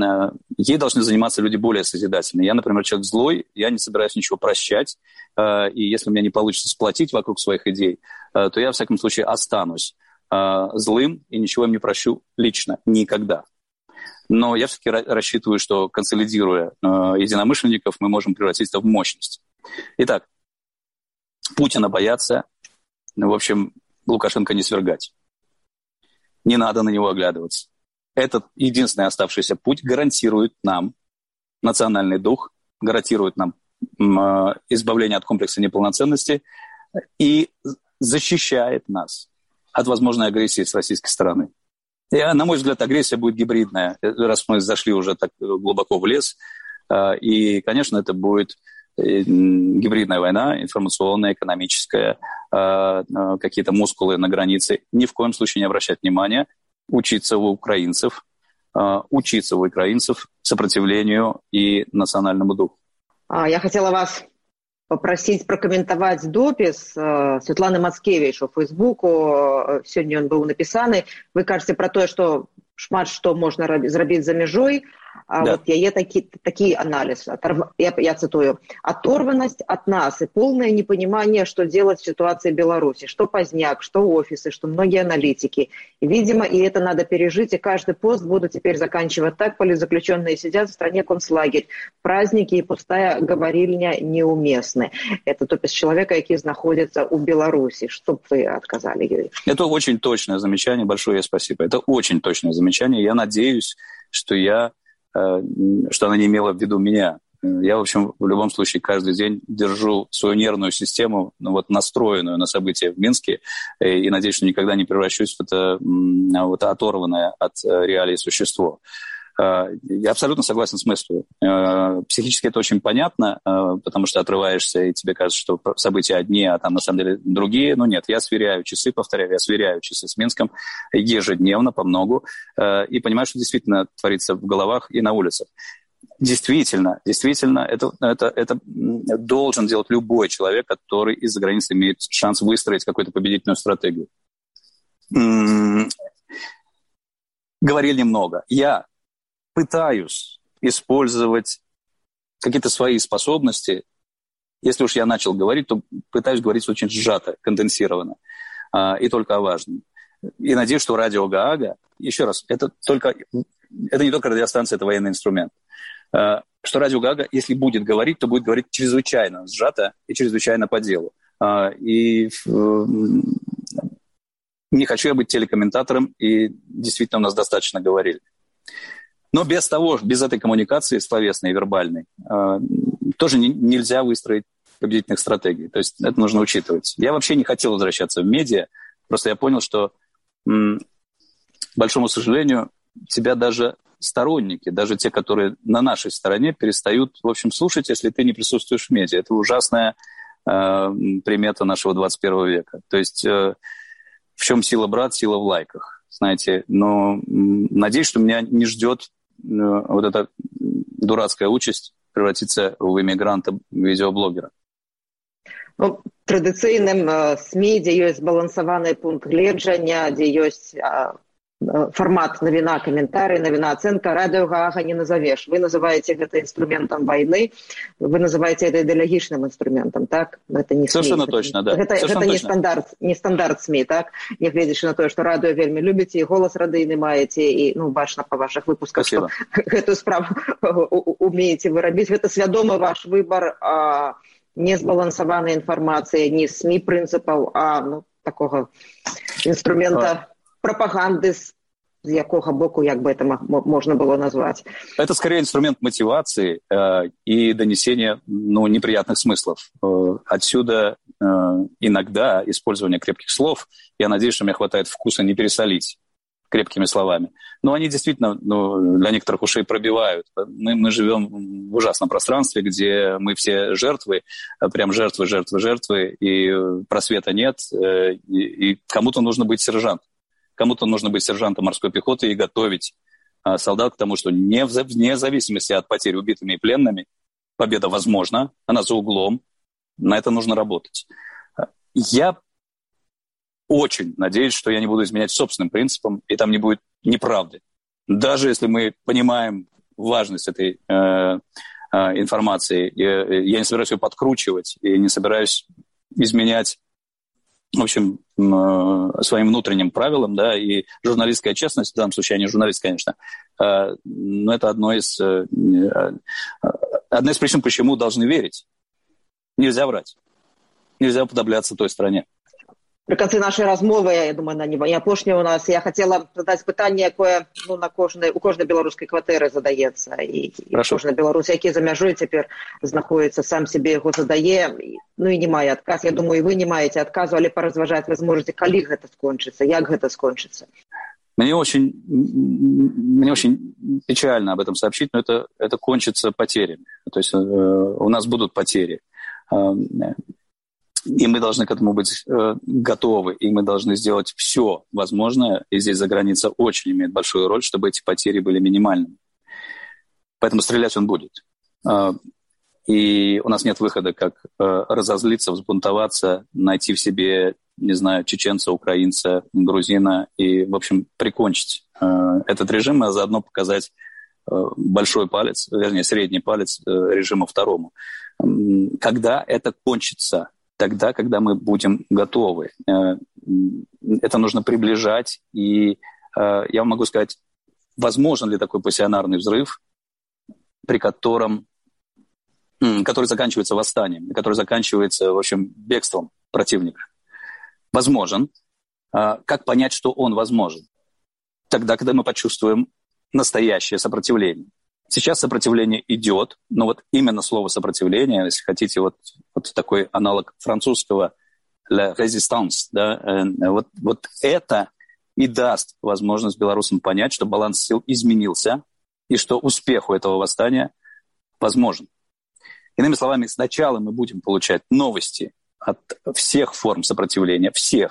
Speaker 5: ей должны заниматься люди более созидательные. Я, например, человек злой, я не собираюсь ничего прощать, и если у меня не получится сплотить вокруг своих идей, то я, во всяком случае, останусь злым и ничего им не прощу лично, никогда. Но я все-таки рассчитываю, что, консолидируя единомышленников, мы можем превратить это в мощность. Итак, Путина бояться, в общем, Лукашенко не свергать. Не надо на него оглядываться. Этот единственный оставшийся путь гарантирует нам национальный дух, гарантирует нам избавление от комплекса неполноценности и защищает нас от возможной агрессии с российской стороны. И, на мой взгляд, агрессия будет гибридная, раз мы зашли уже так глубоко в лес. И, конечно, это будет гибридная война, информационная, экономическая, какие-то мускулы на границе. Ни в коем случае не обращать внимания. Учиться у украинцев сопротивлению и национальному духу.
Speaker 4: Я хотела вас попросить прокомментовать допис Светланы Мацкевич у Фейсбуку. Сегодня он был написаны. Вы кажете про то, что шмат што можна зрабіць за мяжой, а вот яе такі анализ, я цитую: оторванность от нас и полное непонимание, что делать в ситуации Беларуси, что Поздняк, что офисы, что многие аналитики. И, видимо, и это надо пережить, и каждый пост буду теперь заканчивать так: политзаключенные сидят в стране концлагерь, праздники и пустая говорильня неуместны. Это допис человека, который находится у Беларуси. Что бы вы отказали, Юрий?
Speaker 5: Это очень точное замечание, большое спасибо. Это очень точное замечание. Я надеюсь, что она не имела в виду меня. Я, в общем, в любом случае каждый день держу свою нервную систему настроенную на события в Минске и надеюсь, что никогда не превращусь в это оторванное от реалий существо. Я абсолютно согласен с мыслью. Психически это очень понятно, потому что отрываешься, и тебе кажется, что события одни, а там на самом деле другие. Но нет, я сверяю часы, повторяю, я сверяю часы с Минском ежедневно, помногу, и понимаю, что действительно творится в головах и на улицах. Действительно, это должен делать любой человек, который из-за границы имеет шанс выстроить какую-то победительную стратегию. Говорили немного. Я пытаюсь использовать какие-то свои способности. Если уж я начал говорить, то пытаюсь говорить очень сжато, конденсированно и только о важном. И надеюсь, что радио Гаага, еще раз, это не только радиостанция, это военный инструмент. Что радио Гаага, если будет говорить, то будет говорить чрезвычайно сжато и чрезвычайно по делу. И не хочу я быть телекомментатором, и действительно у нас достаточно говорили. Но без этой коммуникации словесной и вербальной тоже нельзя выстроить победительных стратегий. То есть это нужно учитывать. Я вообще не хотел возвращаться в медиа, просто я понял, что, к большому сожалению, тебя даже сторонники, даже те, которые на нашей стороне, перестают, в общем, слушать, если ты не присутствуешь в медиа. Это ужасная примета нашего 21 века. То есть в чем сила, брат, сила в лайках, знаете. Но надеюсь, что меня не ждет вот эта дурацкая участь превратиться в иммигранта-видеоблогера.
Speaker 4: Ну, традыцыйным СМИ, дзе ёсць збалансаваны пункт гледжання, дзе ёсць формат навіна, каментарый, навіна, ацэнка, радыё Гаага не назовешь. Вы называете это инструментом войны, вы называете это идеологичным инструментом, так? Это не СМИ.
Speaker 5: Совершенно точно, да.
Speaker 4: Это не стандарт СМИ, так? Нягледзячы на тое, што радыё вельмі любіце, і голас радыйны маеце, і, бачна па вашых выпусках, што гэтую справу умееце вырабіць. Гэта свядомы ваш выбар не збалансаванай інфармацыі, не СМИ прынцыпаў, а такога инструмента пропаганды, с якога боку, як бы это можно было назвать?
Speaker 5: Это скорее инструмент мотивации и донесения неприятных смыслов. Отсюда иногда использование крепких слов. Я надеюсь, что мне хватает вкуса не пересолить крепкими словами. Но они действительно для некоторых ушей пробивают. Мы живем в ужасном пространстве, где мы все жертвы, прям жертвы, и просвета нет, и кому-то нужно быть сержантом. Кому-то нужно быть сержантом морской пехоты и готовить солдат к тому, что вне зависимости от потерь убитыми и пленными, победа возможна, она за углом, на это нужно работать. Я очень надеюсь, что я не буду изменять собственным принципам, и там не будет неправды. Даже если мы понимаем важность этой информации, я не собираюсь ее подкручивать, и не собираюсь изменять, в общем, своим внутренним правилам, да, и журналистская честность, в данном случае, я не журналист, конечно, но это одна из причин, почему должны верить. Нельзя врать. Нельзя уподобляться той стране.
Speaker 4: При канцы нашай размовы, я думаю, она не апошняя у нас, я хотела задаць пытанне, якое у кожнай беларускай кватэры задаецца. І кожны беларус, які за мяжой цяпер знаходіцца, сам сябе яго задае, і не мае адказ. Я думаю, і вы не маеце адказу, але паразважаць вы зможаце, калі гэта скончыцца, як гэта скончыцца.
Speaker 5: Мне очень печально об этом сообщить, но это кончится потерями. То есть у нас будут потери. И мы должны к этому быть готовы, и мы должны сделать все возможное, и здесь за граница очень имеет большую роль, чтобы эти потери были минимальными. Поэтому стрелять он будет. И у нас нет выхода, как разозлиться, взбунтоваться, найти в себе, не знаю, чеченца, украинца, грузина и, в общем, прикончить этот режим, а заодно показать большой палец, вернее, средний палец режиму второму. Когда это кончится? Тогда, когда мы будем готовы. Это нужно приближать, и я вам могу сказать, возможен ли такой пассионарный взрыв, который заканчивается восстанием, который заканчивается, в общем, бегством противника. Возможен. Как понять, что он возможен? Тогда, когда мы почувствуем настоящее сопротивление. Сейчас сопротивление идет, но вот именно слово «сопротивление», если хотите, вот такой аналог французского «la résistance», да, вот это и даст возможность белорусам понять, что баланс сил изменился и что успех у этого восстания возможен. Иными словами, сначала мы будем получать новости от всех форм сопротивления,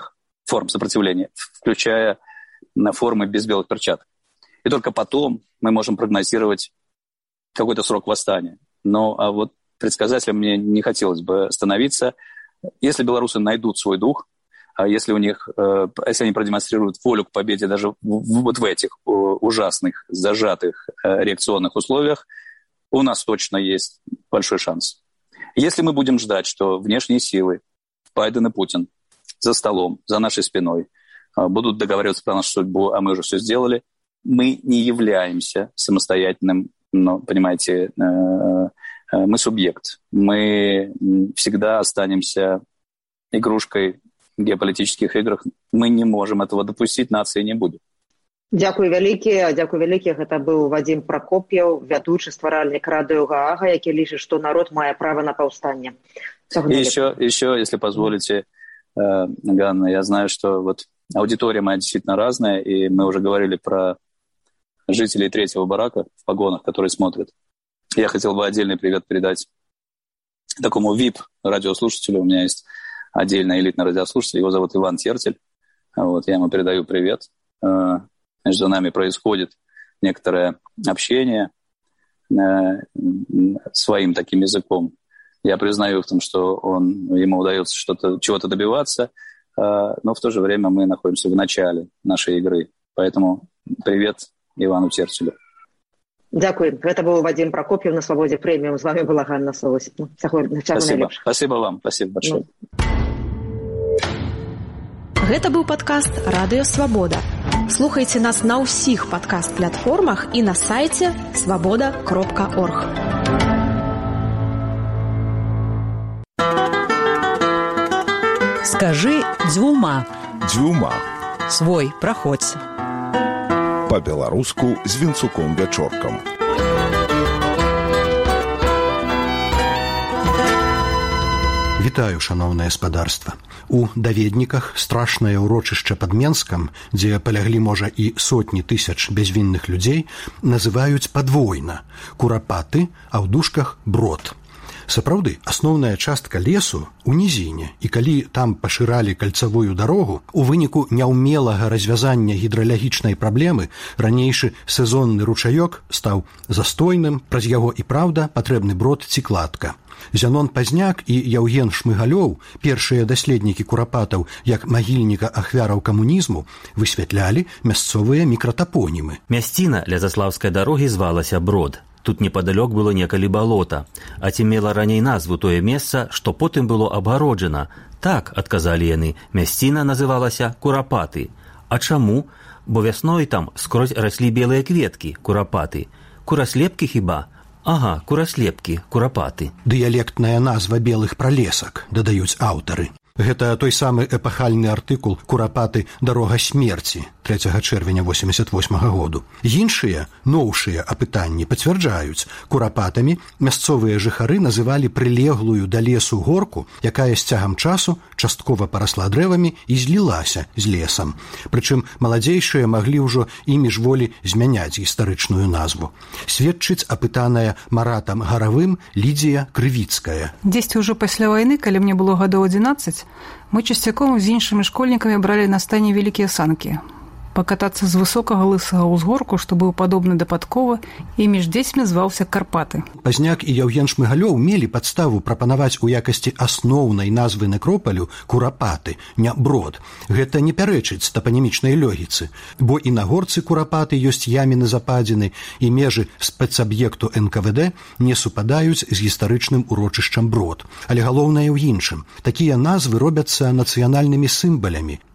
Speaker 5: включая формы без белых перчаток. И только потом мы можем прогнозировать какой-то срок восстания. Но вот предсказателем мне не хотелось бы становиться. Если белорусы найдут свой дух, если они продемонстрируют волю к победе даже вот в этих ужасных, зажатых реакционных условиях, у нас точно есть большой шанс. Если мы будем ждать, что внешние силы, Байден и Путин за столом, за нашей спиной будут договариваться про нашу судьбу, а мы уже все сделали, мы не являемся самостоятельным, но, понимаете, мы субъект. Мы всегда останемся игрушкой в геополитических играх. Мы не можем этого допустить, нации не будет.
Speaker 4: Дзякуй вялікі. Гэта быў Вадзім Пракоп'еў, вядучы, стваральнік радыё Гаага, які лічыць, што народ мае права на паўстанне.
Speaker 5: И еще, если позволите, Ганна, я знаю, что вот аудитория моя действительно разная, и мы уже говорили про жителей третьего барака в погонах, которые смотрят. Я хотел бы отдельный привет передать такому VIP-радиослушателю. У меня есть отдельный элитный радиослушатель, его зовут Иван Тертель. Вот, я ему передаю привет. Между нами происходит некоторое общение своим таким языком. Я признаю в том, что ему удается чего-то добиваться, но в то же время мы находимся в начале нашей игры. Поэтому привет Ивану Тертелю.
Speaker 4: Дзякуй. Гэта быў Вадзім Пракоп'еў на Свабодзе Прэміум. З вами была Ганна Солось.
Speaker 5: Спасибо вам. Спасибо большое.
Speaker 3: Гэта быў падкаст «Радыё Свабода». Слухайце нас на ўсіх падкаст-платформах і на сайце свабода.орг.
Speaker 6: Скажи дзвюма.
Speaker 7: Дзвюма.
Speaker 6: Свой, праходзь.
Speaker 7: Па-беларуску з Вінцуком Вячоркам.
Speaker 8: Вітаю, шаноўнае спадарства. У даведніках страшнае ўрочышча пад Менскам, дзе паляглі, можа, і сотні тысяч бязвінных людзей, называюць падвойна курапаты, а ў дужках брод. Сапраўды, асноўная частка лесу у нізіне, і калі там пашыралі кальцавую дарогу, у выніку няўмелага развязання гідралагічнай праблемы ранейшы сезонны ручаёк стаў застойным, праз яго і праўда патрэбны брод ці кладка. Зянон Пазняк і Яўген Шмыгалёў, першыя даследнікі курапатаў як магільніка ахвяраў камунізму, высвятлялі мясцовыя мікратапонімы.
Speaker 9: Мясціна ля заслаўскай дарогі звалася Брод. Тут непадалёк было некалі балота, а ці мела раней назву тое месца, што потым было абгароджана. Так, адказалі яны, мясціна называлася Курапаты. А чаму? Бо вясной там скрозь раслі белыя кветкі, курапаты. Кураслепкі хіба? Ага, кураслепкі, курапаты.
Speaker 8: Дыялектная назва белых пралесак, дадаюць аўтары. Гэта той самы эпахальны артыкул «Курапаты. Дарога смерці» 3 чэрвеня 88 году. Іншыя, новшыя апытанні пацвярджаюць, курапатамі мясцовыя жыхары называлі прылеглую да лесу горку, якая з цягам часу часткова парасла дрэвамі і злілася з лесам. Прычым маладзейшыя маглі ўжо і міжволі змяняць гістарычную назву. Сведчыць апытаная Маратам Гаравым Лідзія Крывіцкая.
Speaker 10: Дзесьці ўжо пасля вайны, калі мне было гадоў 11, мы часцяком з іншымі школьнікамі бралі на стане вялікія санкі. Пакатацца з высокага лысага ўзгорку, што быў падобны да падковы, і між дзецьмі зваўся Карпаты.
Speaker 8: Пазняк і Яўген Шмыгалёў мелі падставу прапанаваць у якасці асноўнай назвы некропалю Курапаты, не Брод. Гэта не пярэчыць тапанімічнай логіцы, бо і на горцы Курапаты ёсць яміны западзіны, і межы спецаб'екту НКВД не супадаюць з гістарычным урочышчам Брод. Але галоўнае ў іншым. Такія назвы робяцца нацыянальнымі сімбалямі.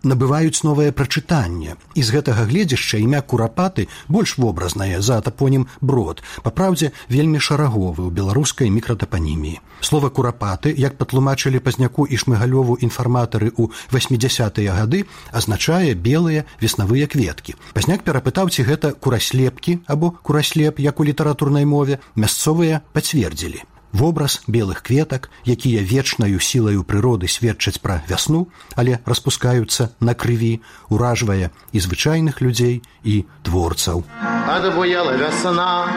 Speaker 8: набываюць новае прачытанне. І з гэтага гледзяшча імя Курапаты больш вобразнае за тапонім Брод. Папраўдзе, вельмі шараговы ў беларускай мікратапаніміі. Слова «курапаты», як патлумачылі Пазняку і Шмыгалёву інфарматары ў 80-е гады, азначае белыя веснавыя кветкі. Пазняк перапытаў, ці гэта кураслепкі або кураслеп, як у літаратурнай мове, мясцовыя пацвердзілі. Вобраз белых кветак, якія вечнаю сілаю прыроды сведчаць пра вясну, але распускаюцца на крыві, уражвае і звычайных людзей, і творцаў.
Speaker 11: Адбуяла вясна,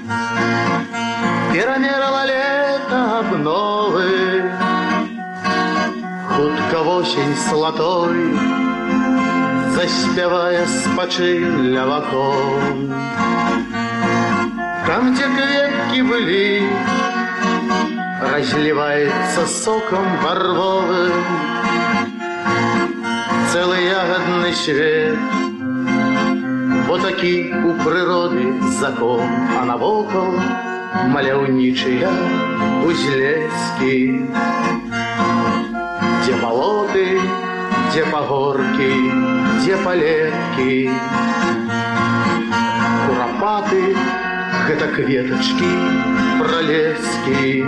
Speaker 11: перамерала лета обновы, хутка восень слатой заспявае спачылля вакол. Там, где кветки были, разливается соком барвовым целый ягодный свет. Вот таки у природы закон, а навокал маляўнічыя узлескі. Где болоты, где пагорки, где палетки. Курапаты — гэта кветачкі, пралескі.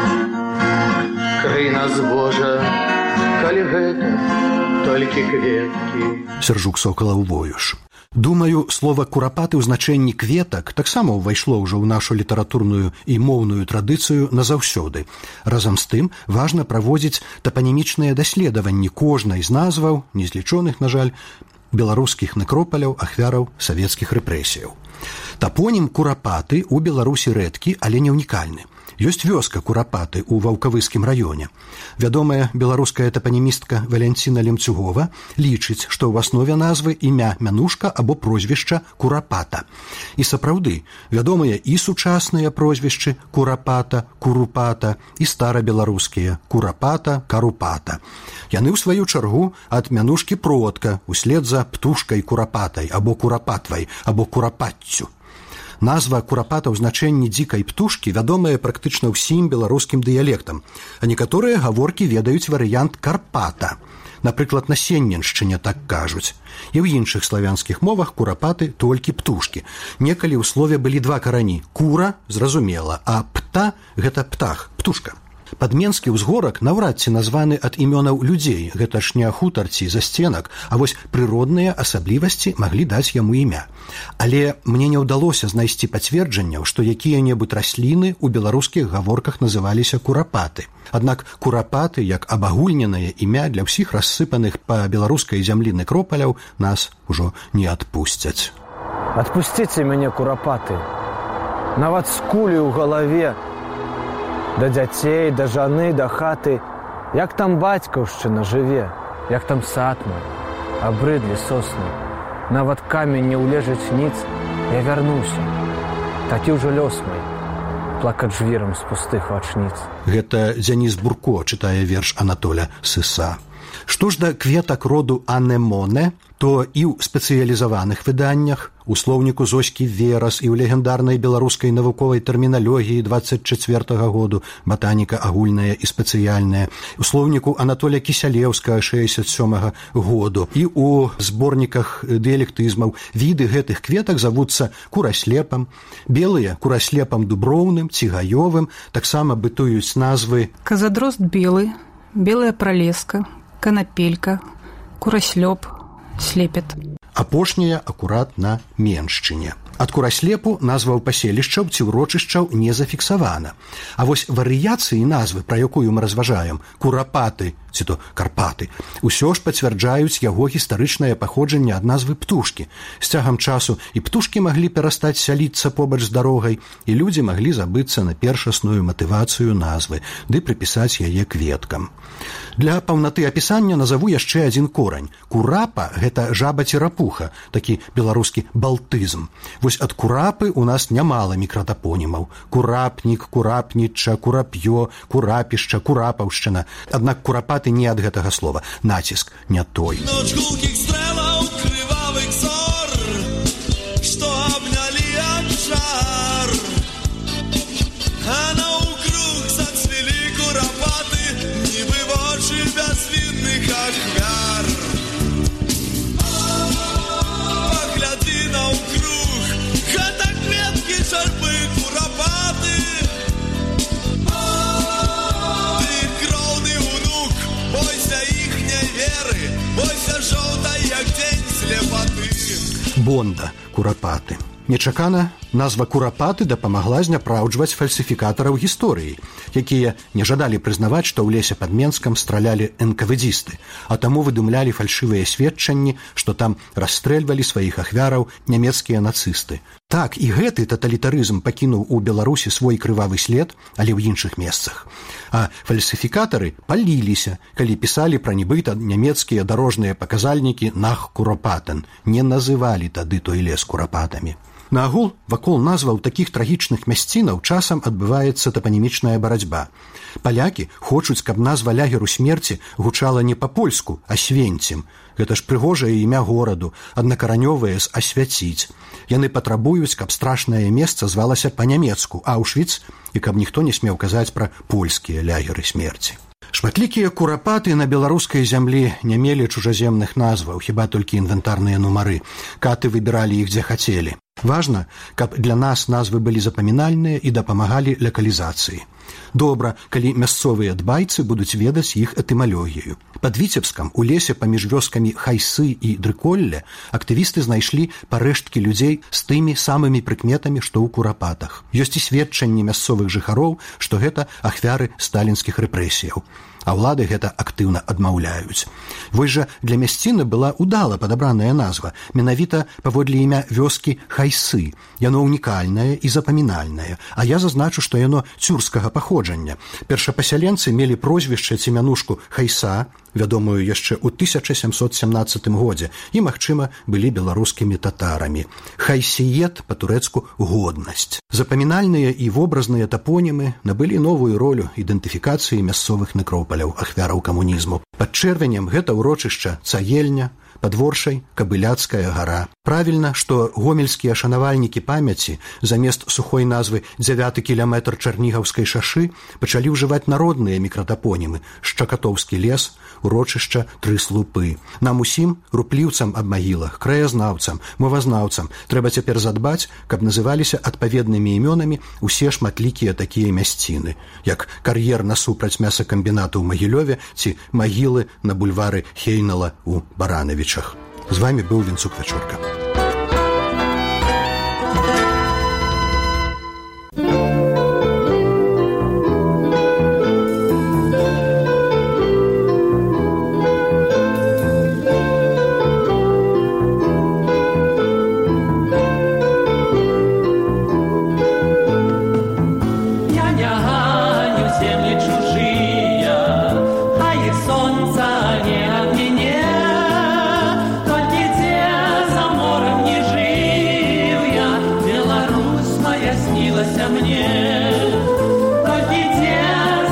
Speaker 11: Крый нас, Божа, калі гэта толькі кветкі.
Speaker 8: Сяржук Сокалаў Воюш. Думаю, слова «курапаты» ў значэнні кветак таксама ўвайшло ўжо ў нашу літаратурную і моўную традыцыю назаўсёды. Разам з тым, важна праводзіць тапанімічныя даследаванні кожнай з назваў, незлічоных, на жаль, беларускіх некропаляў, ахвяраў савецкіх рэпрэсіяў. Тапонім «Курапаты» у Беларусі рэдкі, але не ўнікальны. Ёсць вёска Курапаты ў Ваўкавыскім раёне. Вядомая беларуская тапанімістка Валянціна Лемцюгова лічыць, што ў аснове назвы імя мянушка або прозвішча Курапата. І сапраўды, вядомыя і сучасныя прозвішчы Курапата, Курупата і старабеларускія Курапата, Карупата. Яны, ў сваю чаргу, ад мянушкі продка услед за птушкай Курапатай або Курапатвай або Курапаццю. Назва Курапата ў значэнні дзікай птушкі вядомая практычна ўсім беларускім дыялектам, а некаторыя гаворкі ведаюць варыянт Карпата. Напрыклад, на Сенненшчыне так кажуць. І ў іншых славянскіх мовах курапаты толькі птушкі. Некалі ў слове былі два карані. Кура – зразумела, а пта – гэта птах, птушка. Падменскі ўзгорак наўрад ці названы ад імёнаў людзей, гэта ж не хутар ці засценак, а вось прыродныя асаблівасці маглі даць яму імя. Але мне не ўдалося знайсці пацверджанняў, што якія-небудзь расліны ў беларускіх гаворках называліся курапаты. Аднак курапаты, як абагульненае імя для ўсіх рассыпаных па беларускай зямлі некропаляў, нас ужо не адпусцяць.
Speaker 12: Адпусціце мяне, курапаты, нават з кулі ў галаве, да дзяцей, да жаны, да хаты, як там бацькаўшчына жыве, як там сад мой, абрыдлі сосны, нават камень не ўлежыць ніц, я вярнуўся, такі ўжо лёс мой, плакаць жвірам з пустых вачніц.
Speaker 8: Гэта Дзяніс Бурко чытае верш Анатоля Сыса. Што ж да кветак роду анемоне, то і ў спецыялізаваных выданнях, у слоўніку Зоські Верас і ў легендарнай беларускай навуковай тэрміналогіі 24-го году «Ботаніка агульная і спецыяльная», у слоўніку Анатоля Кісялеўскага 67-го году і ў зборніках дыялектызмаў віды гэтых кветак завуцца кураслепам, белыя кураслепам дуброўным, цігаёвым, таксама бытуюць назвы
Speaker 10: казадрозд белы, белая пралеска, канапелька, кураслёп, слепет.
Speaker 8: Апошняя акурат на Меншчыне. Ад кураслепу назваў паселішчаў ці ўрочышчаў не зафіксавана. А вось варыяцыі назвы, пра якую мы разважаем, курапаты ці то карпаты, усё ж пацвярджаюць яго гістарычнае паходжанне ад назвы птушкі. З цягам часу і птушкі маглі перастаць сяліцца побач з дарогай, і людзі маглі забыцца на першасную матывацыю назвы, ды прыпісаць яе кветкам. Для паўнаты апісання назаву яшчэ адзін корань. Курапа – гэта жаба-церапуха, такі беларускі балтызм. Вось ад курапы у нас нямала мікратапонімаў. Курапнік, курапнічча, курап'ё, курапішча, курапаўшчына. Аднак курапаты не ад гэтага слова. Націск не той. Бонда, курапаты. Нечакана назва курапаты дапамагла зняпраўджваць фальсіфікатараў гісторыі, якія не жадалі прызнаваць, што ў лесе пад Менскам стралялі энкавэдзісты, а таму выдумлялі фальшывыя сведчанні, што там расстрэльвалі сваіх ахвяраў нямецкія нацысты. Так, і гэты таталітарызм пакінуў у Беларусі свой крывавы след, але ў іншых месцах. А фальсіфікатары паліліся, калі пісалі пра нібыта нямецкія дарожныя паказальнікі «Нах Курапатен», не называлі тады той лес курапатамі. Наагул, вакол назваў такіх трагічных мясцінаў часам адбываецца тапанімічная барацьба. Палякі хочуць, каб назва лагеру смерці гучала не па-польску, а свенцем. Гэта ж прыгожае імя гораду, аднакаранёвае з асвяціць. Яны патрабуюць, каб страшнае месца звалася па-нямецку Аўшвіц, і каб ніхто не смеў казаць пра польскія лягеры смерці. Шматлікія курапаты на беларускай зямлі не мелі чужаземных назваў, хіба толькі інвентарныя нумары. Каты выбіралі іх, дзе хацелі. Важна, каб для нас назвы былі запамінальныя і дапамагалі лакалізацыі. Добра, калі мясцовыя дбайцы будуць ведаць іх этымалогію. Пад Віцебскам у лесе паміж вёскамі Хайсы і Дрыколле актывісты знайшлі парэшткі людзей з тымі самымі прыкметамі, што ў курапатах. Ёсць і сведчанні мясцовых жыхароў, што гэта ахвяры сталінскіх рэпрэсіяў. А ўлады гэта актыўна адмаўляюць. Вось жа для мясціны была удала падабраная назва, менавіта паводле імя вёскі Хайсы. Яно ўнікальнае і запамінальнае, а я зазначу, што яно цюркскага паходжання. Першапасяленцы мелі прозвішча ці мянушку Хайса, вядомую яшчэ ў 1717 годзе, і, магчыма, былі беларускімі татарамі. Хайсіет, па-турэцку, годнасць. Запамінальныя і вобразныя тапонімы набылі новую ролю ідэнтыфікацыі мясцовых некропаляў ахвяраў камунізму. Пад Чэрвенем гэта ўрочышча Цагельня, Падворшай, Кабыляцкая гара. Правільна, што гомельскія шанавальнікі памяці замест сухой назвы 9 кіляметр Чарнігаўскай шашы пачалі ўжываць народныя мікратапонімы: Шчакатоўскі лес, урочышча Тры слупы. Нам усім, рупліўцам аб магілах, краязнаўцам, мовазнаўцам, трэба цяпер задбаць, каб называліся адпаведнымі імёнамі ўсе шматлікія такія мясціны, як кар'ер насупраць мясакамбінату ў Магілёве ці магілы на бульвары Хейнала ў Баранавічах. З вами быў Вінцук Вячорка.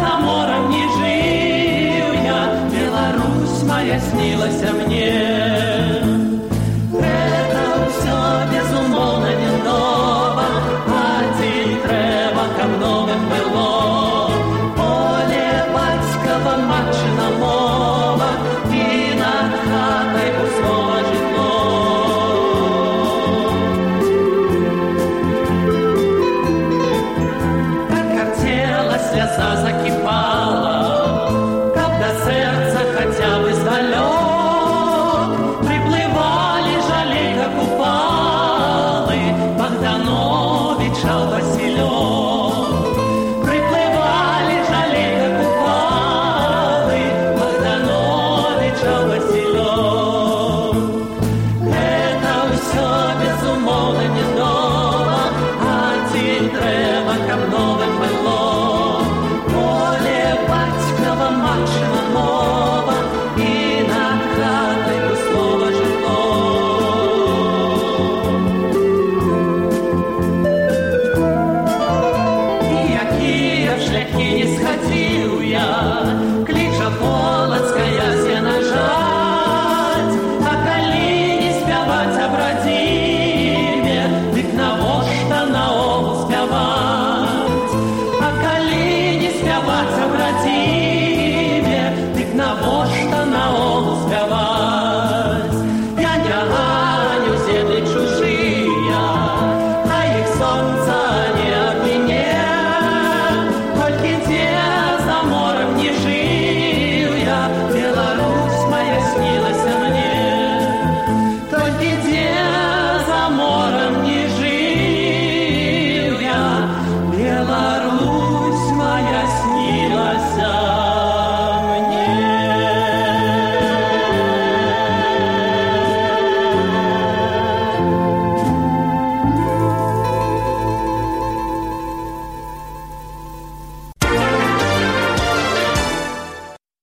Speaker 13: Снилась мне.